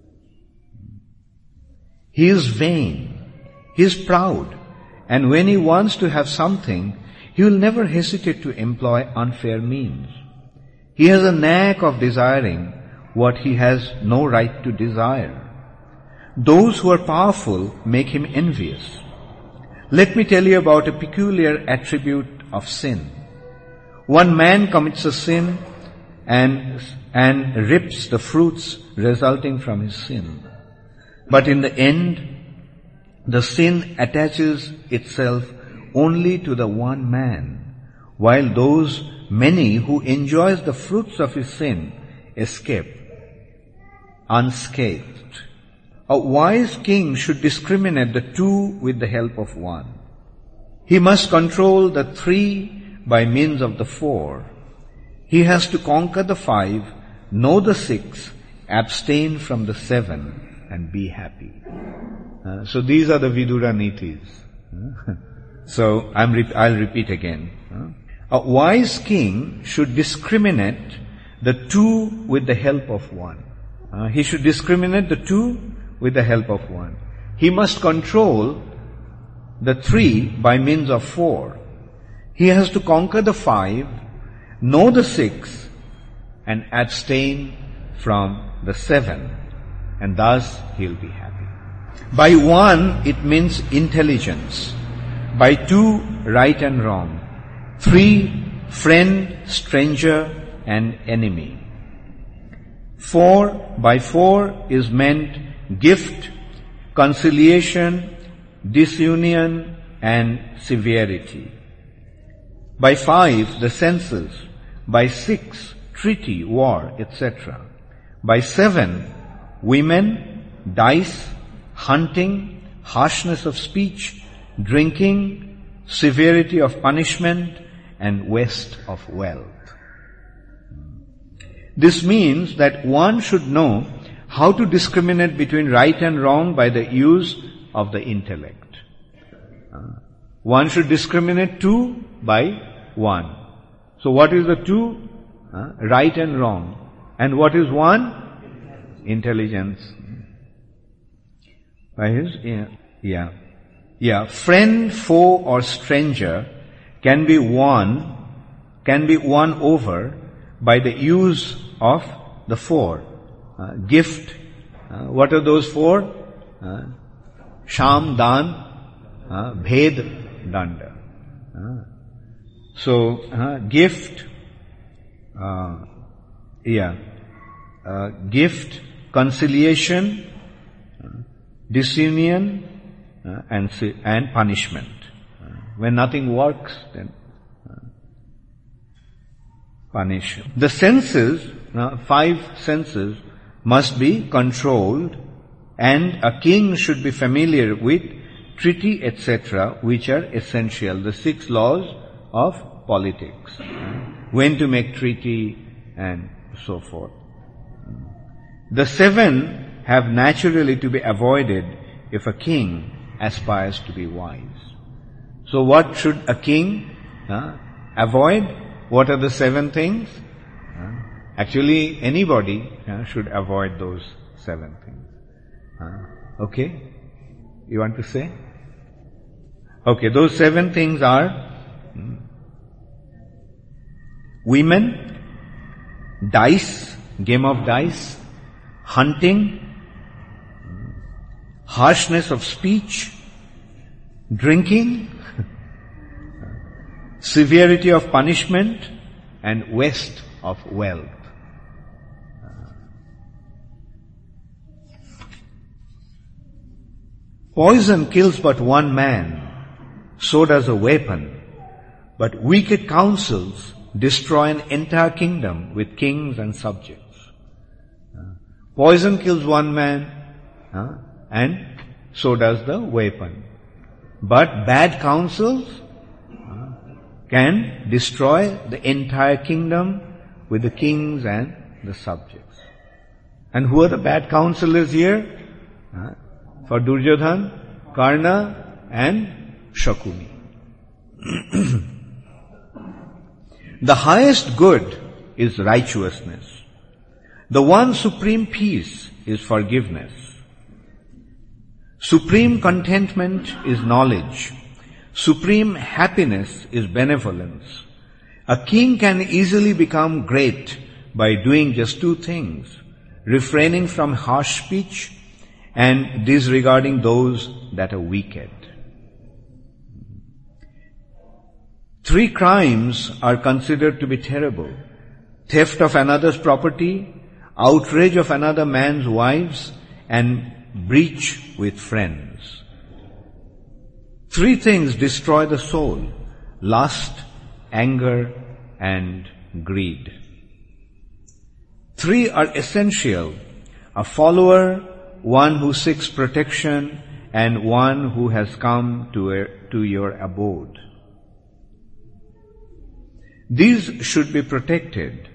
He is vain, he is proud, and when he wants to have something, he will never hesitate to employ unfair means. He has a knack of desiring what he has no right to desire. Those who are powerful make him envious. Let me tell you about a peculiar attribute of sin. One man commits a sin and, and reaps the fruits resulting from his sin. But in the end, the sin attaches itself only to the one man, while those many who enjoys the fruits of his sin escape unscathed. A wise king should discriminate the two with the help of one. He must control the three by means of the four. He has to conquer the five, know the six, abstain from the seven, and be happy. Uh, so these are the Vidura Nitis. Uh, so I'm re- I'll repeat again. Uh, a wise king should discriminate the two with the help of one. Uh, he should discriminate the two with the help of one. He must control the three by means of four. He has to conquer the five, know the six, and abstain from the seven, and thus he'll be happy. By one, it means intelligence. By two, right and wrong. Three, friend, stranger, and enemy. Four, by four is meant gift, conciliation, disunion, and severity. By five, the senses. By six, treaty, war, et cetera. By seven, women, dice, hunting, harshness of speech, drinking, severity of punishment, and waste of wealth. This means that one should know how to discriminate between right and wrong by the use of the intellect. Uh, one should discriminate two by one. So what is the two? Uh, right and wrong. And what is one? Intelligence. By his, yeah, yeah. Yeah, friend, foe, or stranger can be won, can be won over by the use of the four. Uh, gift. Uh, what are those four? Uh, Sham, Dan, uh, Bhed, Danda. Uh, so, uh, gift, uh, yeah, uh, gift, conciliation, uh, disunion, uh, and and punishment. Uh, when nothing works, then uh, punish. The senses, uh, five senses, must be controlled, and a king should be familiar with treaty, et cetera, which are essential. The six laws of politics. When to make treaty and so forth. The seven have naturally to be avoided if a king aspires to be wise. So what should a king uh, avoid? What are the seven things? Uh, actually, anybody uh, should avoid those seven things. Uh, okay? You want to say? Okay, those seven things are hmm, women, dice, game of dice, hunting, harshness of speech, drinking, severity of punishment, and waste of wealth. Poison kills but one man, so does a weapon, but wicked counsels destroy an entire kingdom with kings and subjects. Poison kills one man, uh, and so does the weapon. But bad counsels uh, can destroy the entire kingdom with the kings and the subjects. And who are the bad counselors here? Uh, for Duryodhan, Karna and Shakuni. The highest good is righteousness. The one supreme peace is forgiveness. Supreme contentment is knowledge. Supreme happiness is benevolence. A king can easily become great by doing just two things: refraining from harsh speech and disregarding those that are wicked. Three crimes are considered to be terrible: theft of another's property, outrage of another man's wives, and breach with friends. Three things destroy the soul: lust, anger, and greed. Three are essential: a follower, one who seeks protection, and one who has come to, a, to your abode. These should be protected.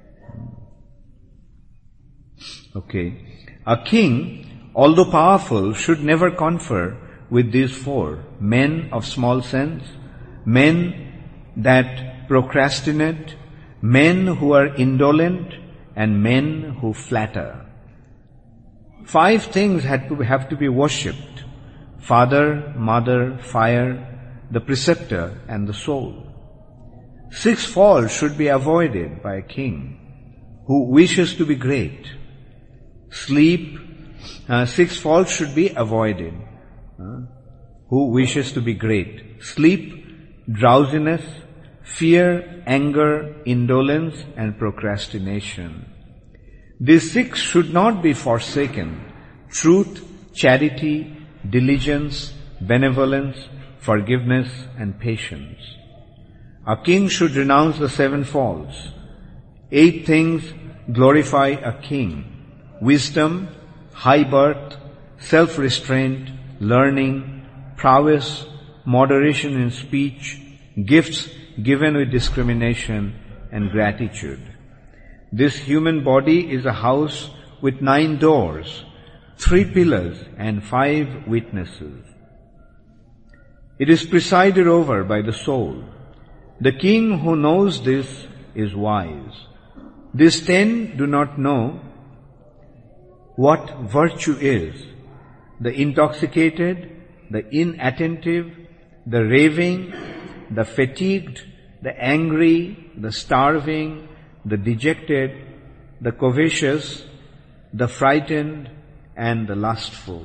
Okay. A king, although powerful, should never confer with these four: men of small sense, men that procrastinate, men who are indolent, and men who flatter. Five things had to have to be worshipped: father, mother, fire, the preceptor, and the soul. Six faults should be avoided by a king who wishes to be great. Sleep, uh, six faults should be avoided. Uh, who wishes to be great. Sleep, drowsiness, fear, anger, indolence, and procrastination. These six should not be forsaken: truth, charity, diligence, benevolence, forgiveness, and patience. A king should renounce the seven faults. Eight things glorify a king: wisdom, high birth, self-restraint, learning, prowess, moderation in speech, gifts given with discrimination, and gratitude. This human body is a house with nine doors, three pillars, and five witnesses. It is presided over by the soul. The king who knows this is wise. These ten do not know what virtue is: the intoxicated, the inattentive, the raving, the fatigued, the angry, the starving, the dejected, the covetous, the frightened, and the lustful.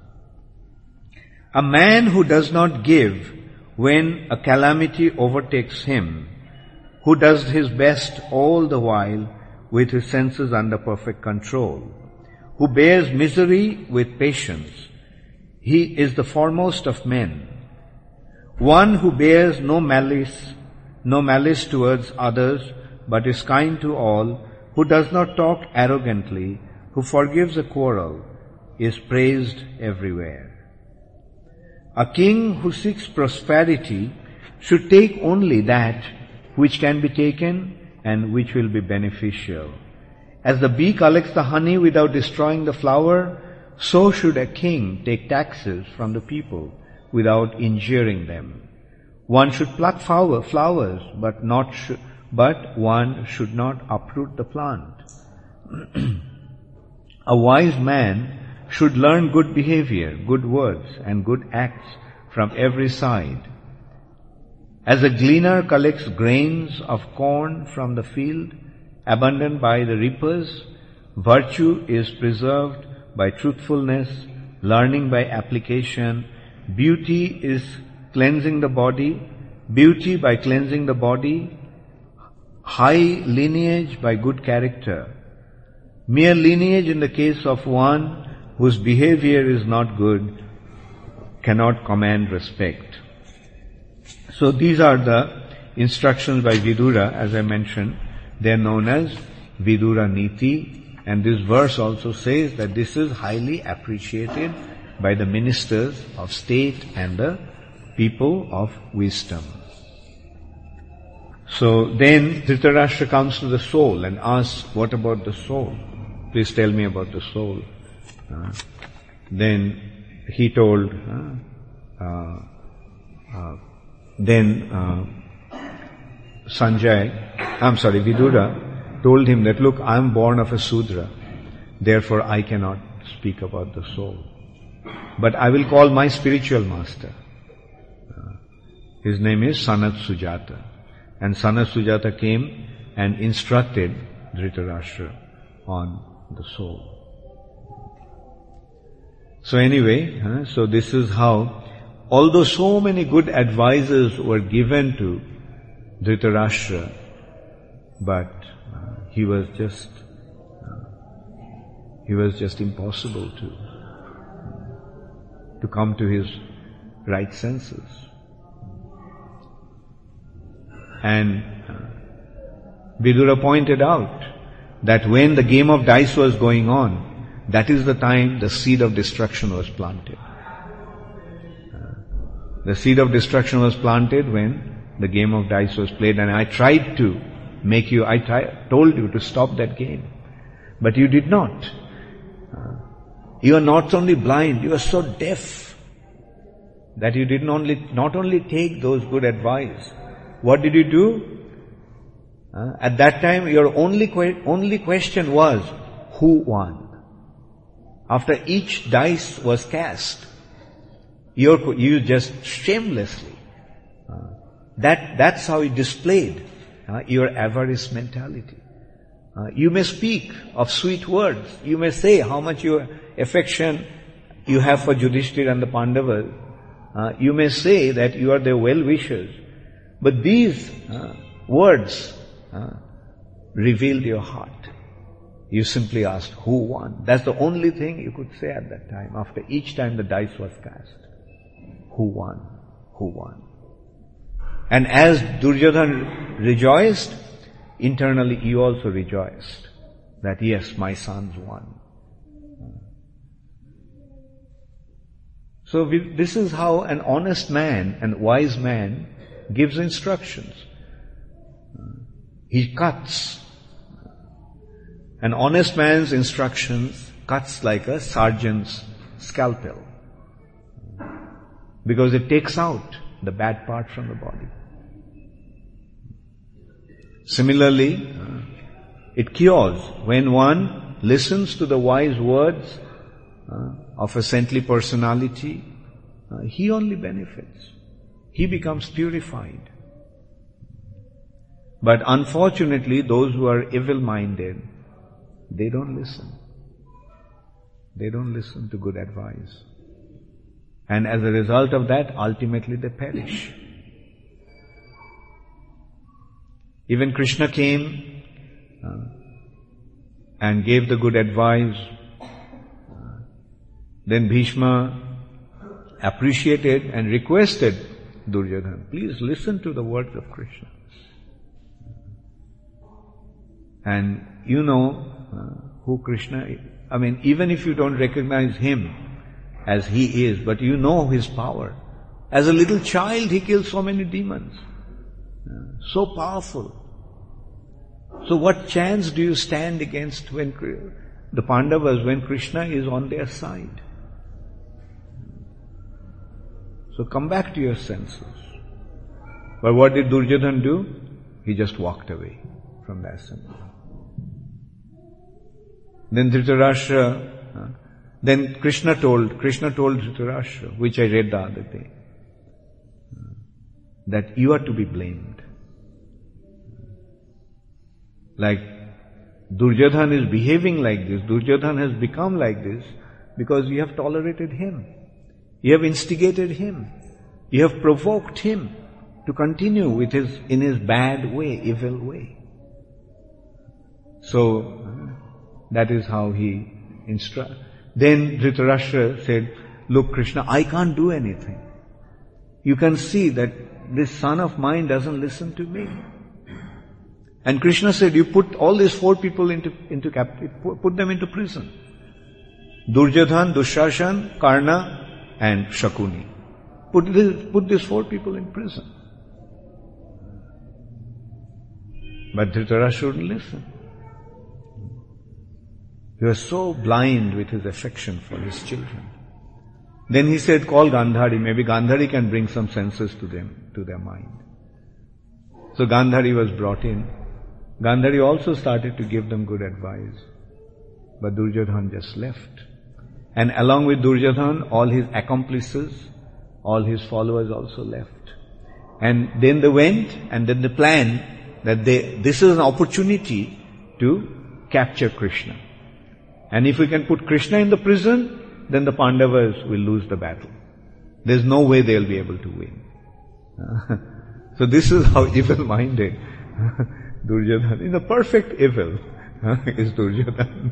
A man who does not give when a calamity overtakes him, who does his best all the while with his senses under perfect control, who bears misery with patience, he is the foremost of men. One who bears no malice, no malice towards others, but is kind to all, who does not talk arrogantly, who forgives a quarrel, is praised everywhere. A king who seeks prosperity should take only that which can be taken and which will be beneficial. As the bee collects the honey without destroying the flower, so should a king take taxes from the people without injuring them. One should pluck flowers, but not sh- but one should not uproot the plant. A wise man should learn good behavior, good words, and good acts from every side. As a gleaner collects grains of corn from the field, abundant by the reapers, virtue is preserved by truthfulness, learning by application. Beauty is cleansing the body, beauty by cleansing the body, high lineage by good character. Mere lineage in the case of one whose behavior is not good cannot command respect. So these are the instructions by Vidura, as I mentioned. They are known as Vidura Niti, and this verse also says that this is highly appreciated by the ministers of state and the people of wisdom. So then Dhritarashtra comes to the soul and asks, what about the soul? Please tell me about the soul. Uh, then he told, uh, uh, uh, then uh, Sanjay, I'm sorry, Vidura told him that, look, I'm born of a Sudra, therefore I cannot speak about the soul. But I will call my spiritual master. Uh, his name is Sanat Sujata. And Sanat Sujata came and instructed Dhritarashtra on the soul. So anyway, uh, so this is how, although so many good advices were given to Dhritarashtra, but uh, he was just, uh, he was just impossible to, to come to his right senses. And uh, Vidura pointed out that when the game of dice was going on, that is the time the seed of destruction was planted. Uh, the seed of destruction was planted when the game of dice was played, and I tried to make you, I t- told you to stop that game. But you did not. Uh, you are not only blind, you are so deaf that you did not only, not only take those good advice. What did you do? Uh, at that time, your only que- only question was, who won? After each dice was cast, you you just shamelessly, uh, that that's how you displayed uh, your avarice mentality. Uh, you may speak of sweet words. You may say how much your affection you have for Yudhishthira and the Pandavas. Uh, you may say that you are their well-wishers. But these uh, words uh, revealed your heart. You simply asked, who won? That's the only thing you could say at that time, after each time the dice was cast. Who won? Who won? And as Duryodhana rejoiced, internally you also rejoiced that yes, my sons won. So we, this is how an honest man and wise man gives instructions. He cuts. An honest man's instructions cuts like a surgeon's scalpel, because it takes out the bad part from the body. Similarly, it cures. When one listens to the wise words uh, of a saintly personality, uh, he only benefits. He becomes purified. But unfortunately, those who are evil-minded, they don't listen. They don't listen to good advice. And as a result of that, ultimately they perish. Even Krishna came uh, and gave the good advice. Uh, then Bhishma appreciated and requested Duryodhana, please listen to the words of Krishna. And you know uh, who Krishna is. I mean, even if you don't recognize him as he is, but you know his power. As a little child, he killed so many demons. Uh, so powerful. So what chance do you stand against when the Pandavas, when Krishna is on their side? So come back to your senses. But what did Duryodhana do? He just walked away from the assembly. Then Dhritarashtra, uh, then Krishna told, Krishna told Dhritarashtra, which I read the other day, uh, that you are to be blamed. Like Duryodhana is behaving like this, Duryodhana has become like this because you have tolerated him. You have instigated him. You have provoked him to continue with his, in his bad way, evil way. So, uh, that is how he instructs. Then Dhritarashtra said, look, Krishna, I can't do anything. You can see that this son of mine doesn't listen to me. And Krishna said, you put all these four people into, into cap- put them into prison. Duryodhan, Dushashan, Karna, and Shakuni. Put, this, put these four people in prison. But Dhritarashtra wouldn't listen. He was so blind with his affection for his children. Then he said, call Gandhari. Maybe Gandhari can bring some senses to them, to their mind. So Gandhari was brought in. Gandhari also started to give them good advice. But Duryodhan just left. And along with Duryodhan, all his accomplices, all his followers also left. And then they went, and then they planned that they, this is an opportunity to capture Krishna. And if we can put Krishna in the prison, then the Pandavas will lose the battle. There's no way they'll be able to win. So this is how evil-minded Duryodhan, in the perfect evil, is Duryodhan.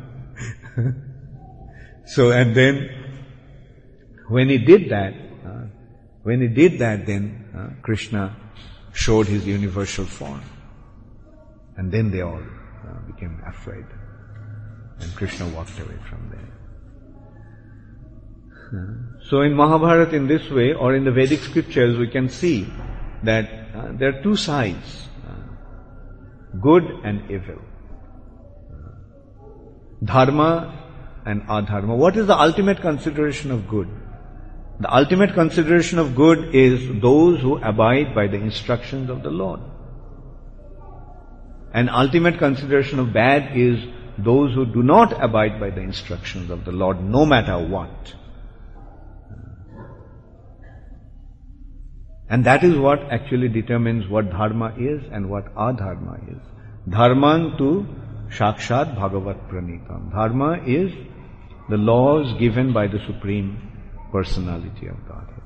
So, and then, when he did that, uh, when he did that, then uh, Krishna showed his universal form. And then they all uh, became afraid. And Krishna walked away from there. Uh, so in Mahabharata, in this way, or in the Vedic scriptures, we can see that uh, there are two sides, uh, good and evil. Uh, dharma and adharma. What is the ultimate consideration of good? The ultimate consideration of good is those who abide by the instructions of the Lord. And ultimate consideration of bad is those who do not abide by the instructions of the Lord, no matter what. And that is what actually determines what dharma is and what adharma is. Dharman tu shakshat bhagavat pranitam. Dharma is the laws given by the Supreme Personality of Godhead.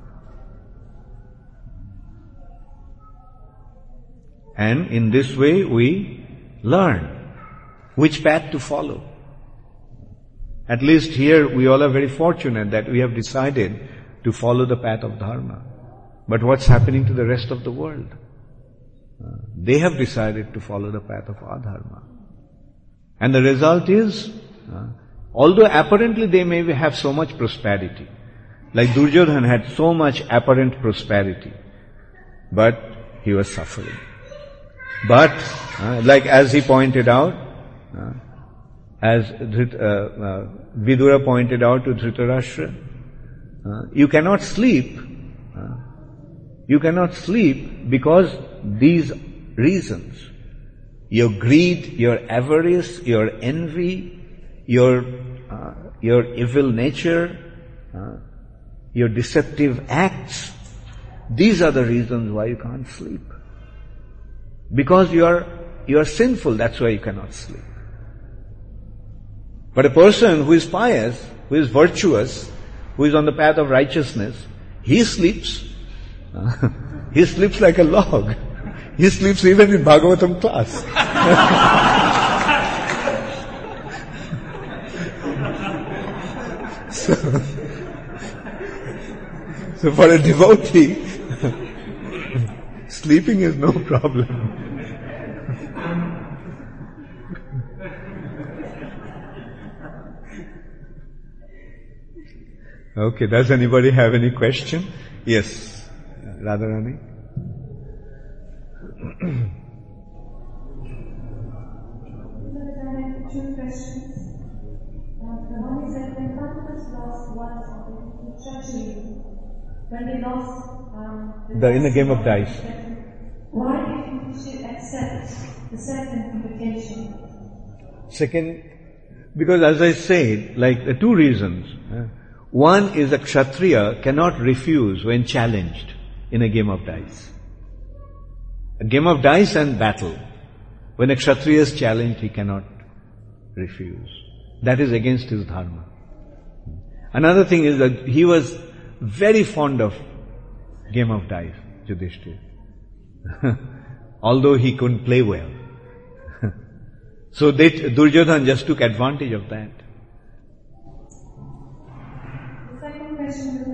And in this way we learn which path to follow. At least here we all are very fortunate that we have decided to follow the path of dharma. But what's happening to the rest of the world? Uh, they have decided to follow the path of adharma. And the result is, uh, although apparently they may have so much prosperity, like Duryodhan had so much apparent prosperity, but he was suffering. But, uh, like as he pointed out, uh, as Dhrit, uh, uh, Vidura pointed out to Dhritarashtra, uh, you cannot sleep, uh, you cannot sleep because these reasons, your greed, your avarice, your envy, your uh, your evil nature, uh, your deceptive acts, these are the reasons why you can't sleep. Because you are you are sinful, that's why you cannot sleep. But a person who is pious, who is virtuous, who is on the path of righteousness, he sleeps. Uh, he sleeps like a log. He sleeps even in Bhagavatam class. so, so for a devotee, sleeping is no problem. Okay, does anybody have any question? Yes, Radharani. Two questions. Uh, the one is that when Pandavas lost one treasury, when they lost um, the, the in the game of dice, why do you think we should accept the second invitation? Second, because as I said, like the two reasons. Uh, one is a Kshatriya cannot refuse when challenged in a game of dice. A game of dice and battle. When a Kshatriya is challenged, he cannot refuse. That is against his dharma. Another thing is that he was very fond of game of dice, Yudhishthira. Although he couldn't play well. So they, Duryodhan just took advantage of that. The second question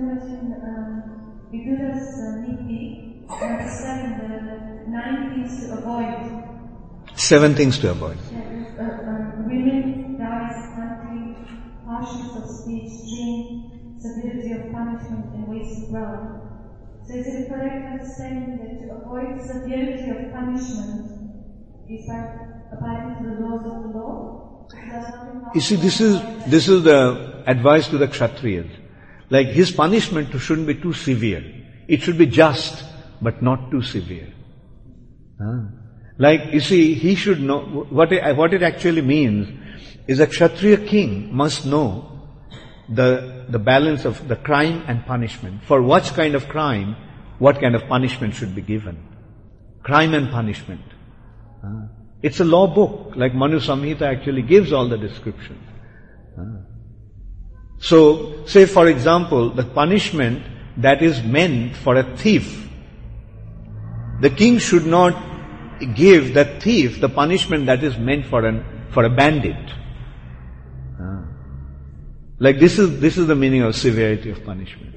understand the nine things to avoid. Seven things to avoid. Uh, uh, women, dies, country, harshness of speech, drink, severity of punishment, and waste of wealth. So is it a correct understanding that to avoid severity of punishment is by abiding to the laws of the law? You see, this is this is the advice to the Kshatriyas. Like, his punishment shouldn't be too severe. It should be just, but not too severe. Huh? Like, you see, he should know, what it, what it actually means is a Kshatriya king must know the, the balance of the crime and punishment. For what kind of crime, what kind of punishment should be given. Crime and punishment. Huh? It's a law book, like Manu Samhita actually gives all the descriptions. Huh? So, say for example, the punishment that is meant for a thief, the king should not give the thief the punishment that is meant for an for a bandit. Ah. Like this is this is the meaning of severity of punishment.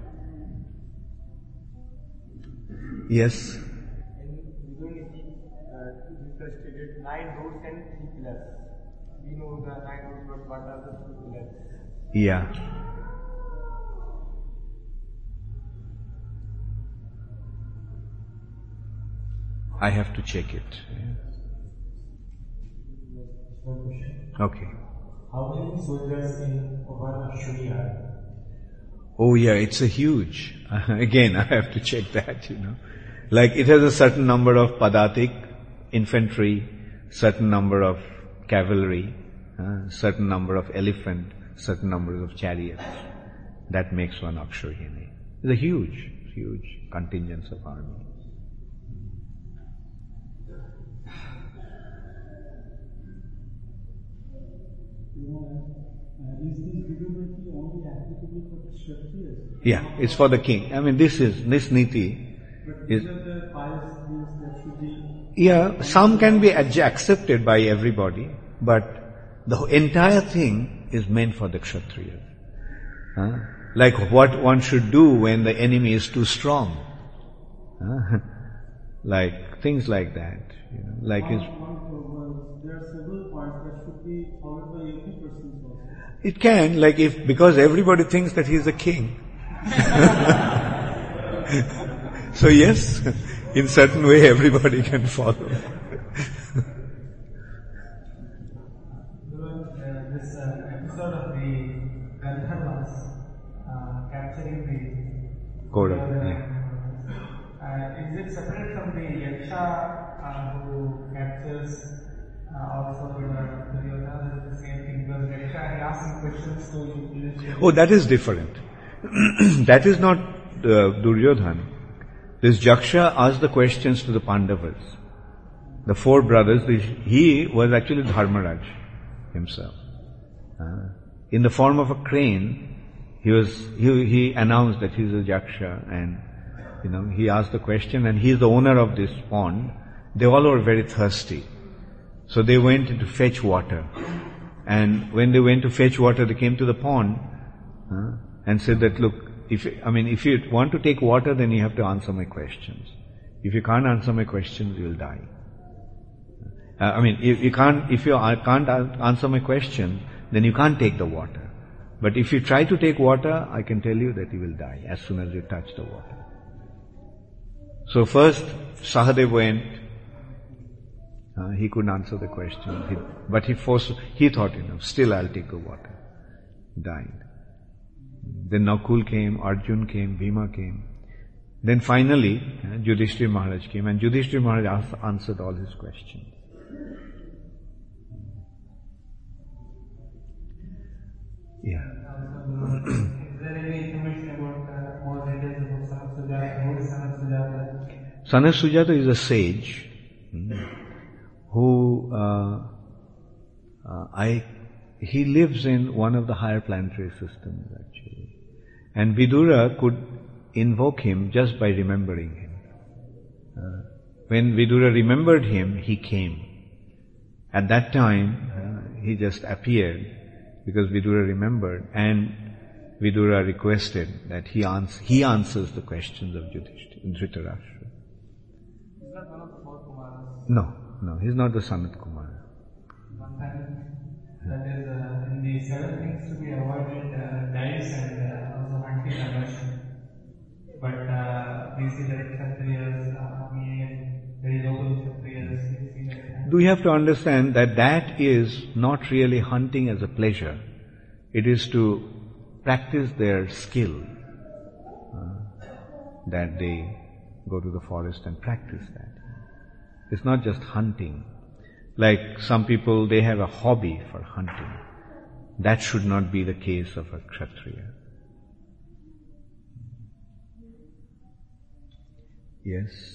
Yes. Nine roads and three pillars. We know the nine roads, but what are the three pillars? Yeah. I have to check it. Okay. How many soldiers in one Ashwini? Oh yeah, it's a huge. Again, I have to check that, you know. Like it has a certain number of padatik, infantry, certain number of cavalry, uh, certain number of elephant, certain numbers of chariots. That makes one Akshauhini. It's a huge, huge contingent of army. Yeah, it's for the king. I mean, this is, this niti is... Yeah, some can be accepted by everybody, but the entire thing is meant for the Kshatriyas. Huh? Like what one should do when the enemy is too strong. Huh? Like things like that. You know, like is. There are several points that should be followed by every person also. It can, like if, because everybody thinks that he is a king. So yes, in certain way everybody can follow. uh, this uh, episode of the Gandharvas uh, capturing the Code of, uh, yeah. uh, is it separate from the Yaksha uh, who captures uh, also uh, Duryodhana? Is the same thing, because Yaksha he asks some questions to Yudhishthira. Oh, that is different. That is not uh, Duryodhana. This Jaksha asked the questions to the Pandavas. The four brothers, he was actually Dharmaraj himself. Uh, in the form of a crane, he was, he, he announced that he is a Jaksha, and, you know, he asked the question, and he is the owner of this pond. They all were very thirsty. So they went to fetch water. And when they went to fetch water, they came to the pond, uh, and said that, look, If, I mean, if you want to take water, then you have to answer my questions. If you can't answer my questions, you will die. Uh, I mean, if you can't, if you can't answer my question, then you can't take the water. But if you try to take water, I can tell you that you will die as soon as you touch the water. So first, Sahadev went. Uh, he couldn't answer the question, he, but he forced. He thought, you know, still I'll take the water. Died. Then Nakul came, Arjun came, Bhima came. Then finally, uh, Yudhishthira Maharaj came, and Yudhishthira Maharaj answered all his questions. Yeah. Is there any information about uh, more details about Sanat Sujata? Who is Sanat Sujata? Sanat Sujata is a sage hmm, who uh, uh, I he lives in one of the higher planetary systems actually, and Vidura could invoke him just by remembering him. Uh, when Vidura remembered him, he came. At that time, uh, he just appeared because Vidura remembered, and Vidura requested that he, ans- he answers the questions of Yudhishthira, Dhritarashtra. not one of the four Kumaras. No, no, he's not the Sanat Kumara. One time, that is uh, in the seven things to be avoided, uh, dives and uh, also hunting aversion. But uh, we see that Kshatriyas, uh, we very noble Kshatriyas, we see that. Do you have to understand that that is not really hunting as a pleasure. It is to practice their skill. Uh, that they go to the forest and practice that. It's not just hunting. Like some people, they have a hobby for hunting. That should not be the case of a Kshatriya. Yes?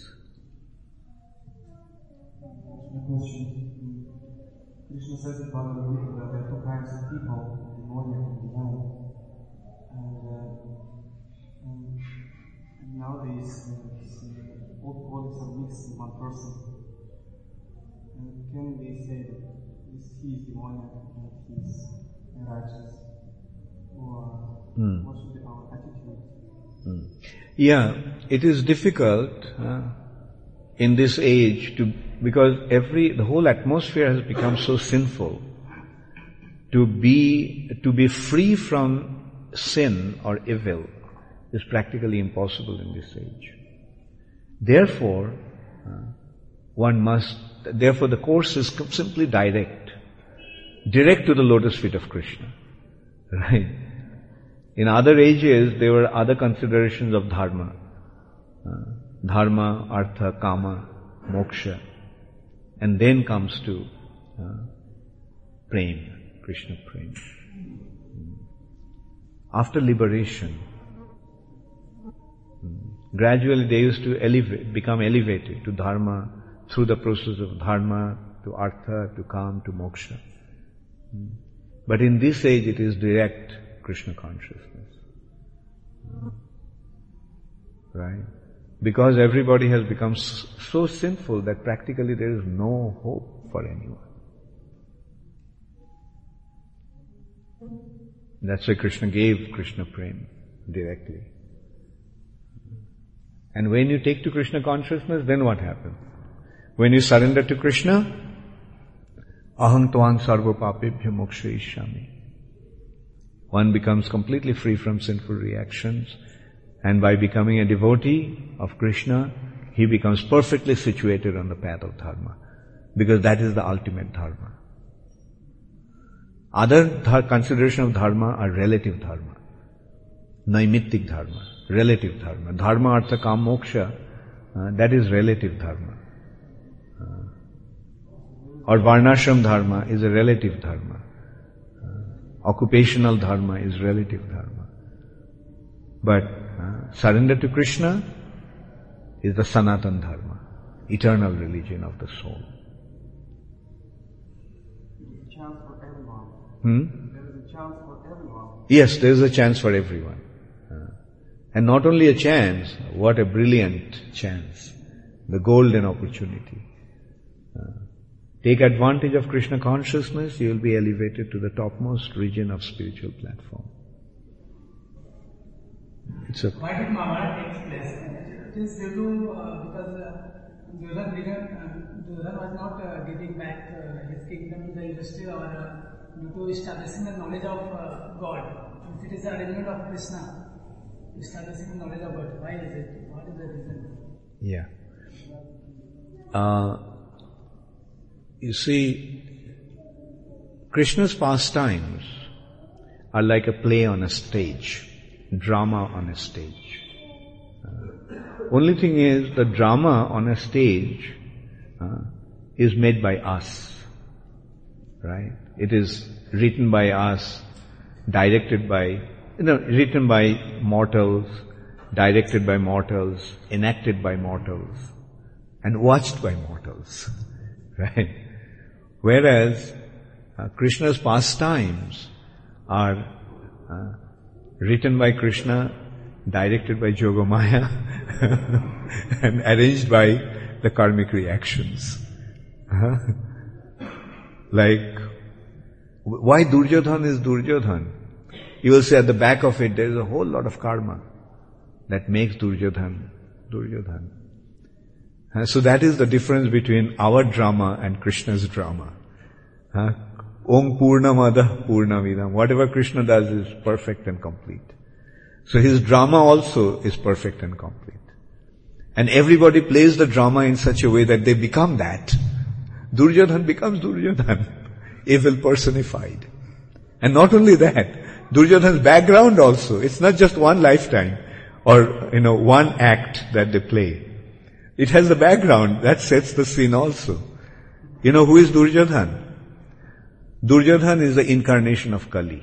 Krishna says in Bhagavad Gita that there are two kinds of people, demonia and divine. And, uh, and, and nowadays, uh, both bodies are mixed in one person. And can we say that this he is demoniac and he is righteous? Or Mm. what should be our attitude? Mm. Yeah, it is difficult uh, in this age to, because every, the whole atmosphere has become so sinful. To be, to be free from sin or evil is practically impossible in this age. Therefore, uh, one must, therefore the course is simply direct. Direct to the lotus feet of Krishna. Right? In other ages, there were other considerations of dharma. Uh, dharma, artha, kama, moksha. And then comes to uh, prema, Krishna prema. After liberation, gradually they used to elevate, become elevated to dharma, through the process of dharma, to artha, to kam, to moksha. But in this age it is direct Krishna consciousness. Right? Because everybody has become so sinful that practically there is no hope for anyone. That's why Krishna gave Krishna prema directly. And when you take to Krishna consciousness, then what happens? When you surrender to Krishna, aham tvam sarva papebhyo mokshayishyami. One becomes completely free from sinful reactions, and by becoming a devotee of Krishna, he becomes perfectly situated on the path of dharma, because that is the ultimate dharma. Other th- consideration of dharma are relative dharma, naimittic dharma, relative dharma. Dharma, artha, kam, moksha, uh, that is relative dharma. Uh, or varnashram dharma is a relative dharma. Uh, occupational dharma is relative dharma. But uh, surrender to Krishna is the Sanatan dharma, eternal religion of the soul. Chance for everyone. Hmm? There is a chance for everyone. Yes, there is a chance for everyone. Uh, and not only a chance, what a brilliant chance. The golden opportunity. Uh, take advantage of Krishna consciousness, you will be elevated to the topmost region of spiritual platform. It's a Why did Mahabharata take place? It is due to, uh, because uh, Duryodhana didn't, uh, Duryodhana was not uh, giving back uh, his kingdom to the Yudhishthira, or uh, due to establishing the knowledge of uh, God. If it is the arrangement of Krishna, establishing the knowledge of God, why is it? What is the reason? Yeah. Uh, you see, Krishna's pastimes are like a play on a stage, drama on a stage. Uh, only thing is, the drama on a stage uh, is made by us, right? It is written by us, directed by, you know, written by mortals, directed by mortals, enacted by mortals, and watched by mortals, right? Whereas uh, Krishna's pastimes are uh, written by Krishna, directed by Yogamaya, and arranged by the karmic reactions. Uh-huh. Like, why Duryodhan is Duryodhan? You will see at the back of it there is a whole lot of karma that makes Duryodhan Duryodhan. Uh, so that is the difference between our drama and Krishna's drama. Uh, Om Purnamada Purnamidam. Whatever Krishna does is perfect and complete. So his drama also is perfect and complete. And everybody plays the drama in such a way that they become that. Duryodhan becomes Duryodhan, evil personified. And not only that, Duryodhan's background also. It's not just one lifetime or, you know, one act that they play. It has the background that sets the scene also. You know who is Duryodhan? Duryodhan is the incarnation of Kali.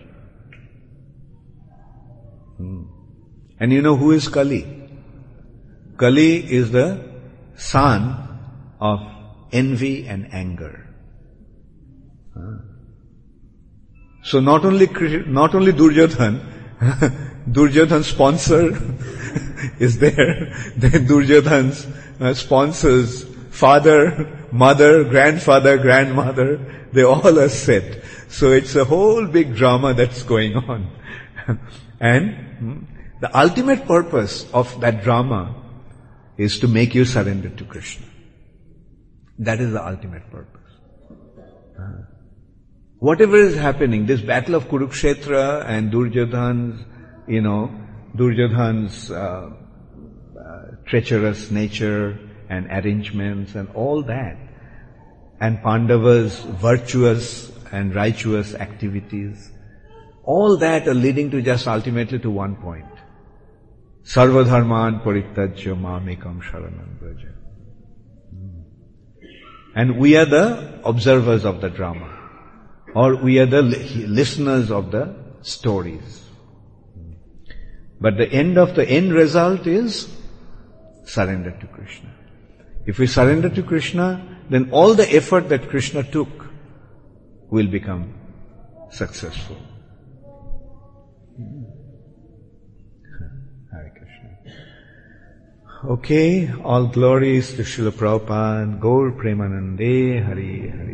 Hmm. And you know who is Kali? Kali is the son of envy and anger. Huh. So not only not only Duryodhan, Duryodhan's sponsor is there. Then Duryodhan's uh, sponsors, father, mother, grandfather, grandmother, they all are set. So it's a whole big drama that's going on. And hmm, the ultimate purpose of that drama is to make you surrender to Krishna. That is the ultimate purpose. Uh, whatever is happening, this battle of Kurukshetra and Duryodhan's, you know, Duryodhan's uh, uh, treacherous nature and arrangements and all that, and Pandava's virtuous and righteous activities, all that are leading to just ultimately to one point. Sarva dharman parityajya mamekam sharanam braja. And we are the observers of the drama, or we are the li- listeners of the stories. But the end of the end result is surrender to Krishna. If we surrender to Krishna, then all the effort that Krishna took will become successful. Hare Krishna. Okay, all glories to Srila Prabhupada, Gaur Premanande, Hari Hari.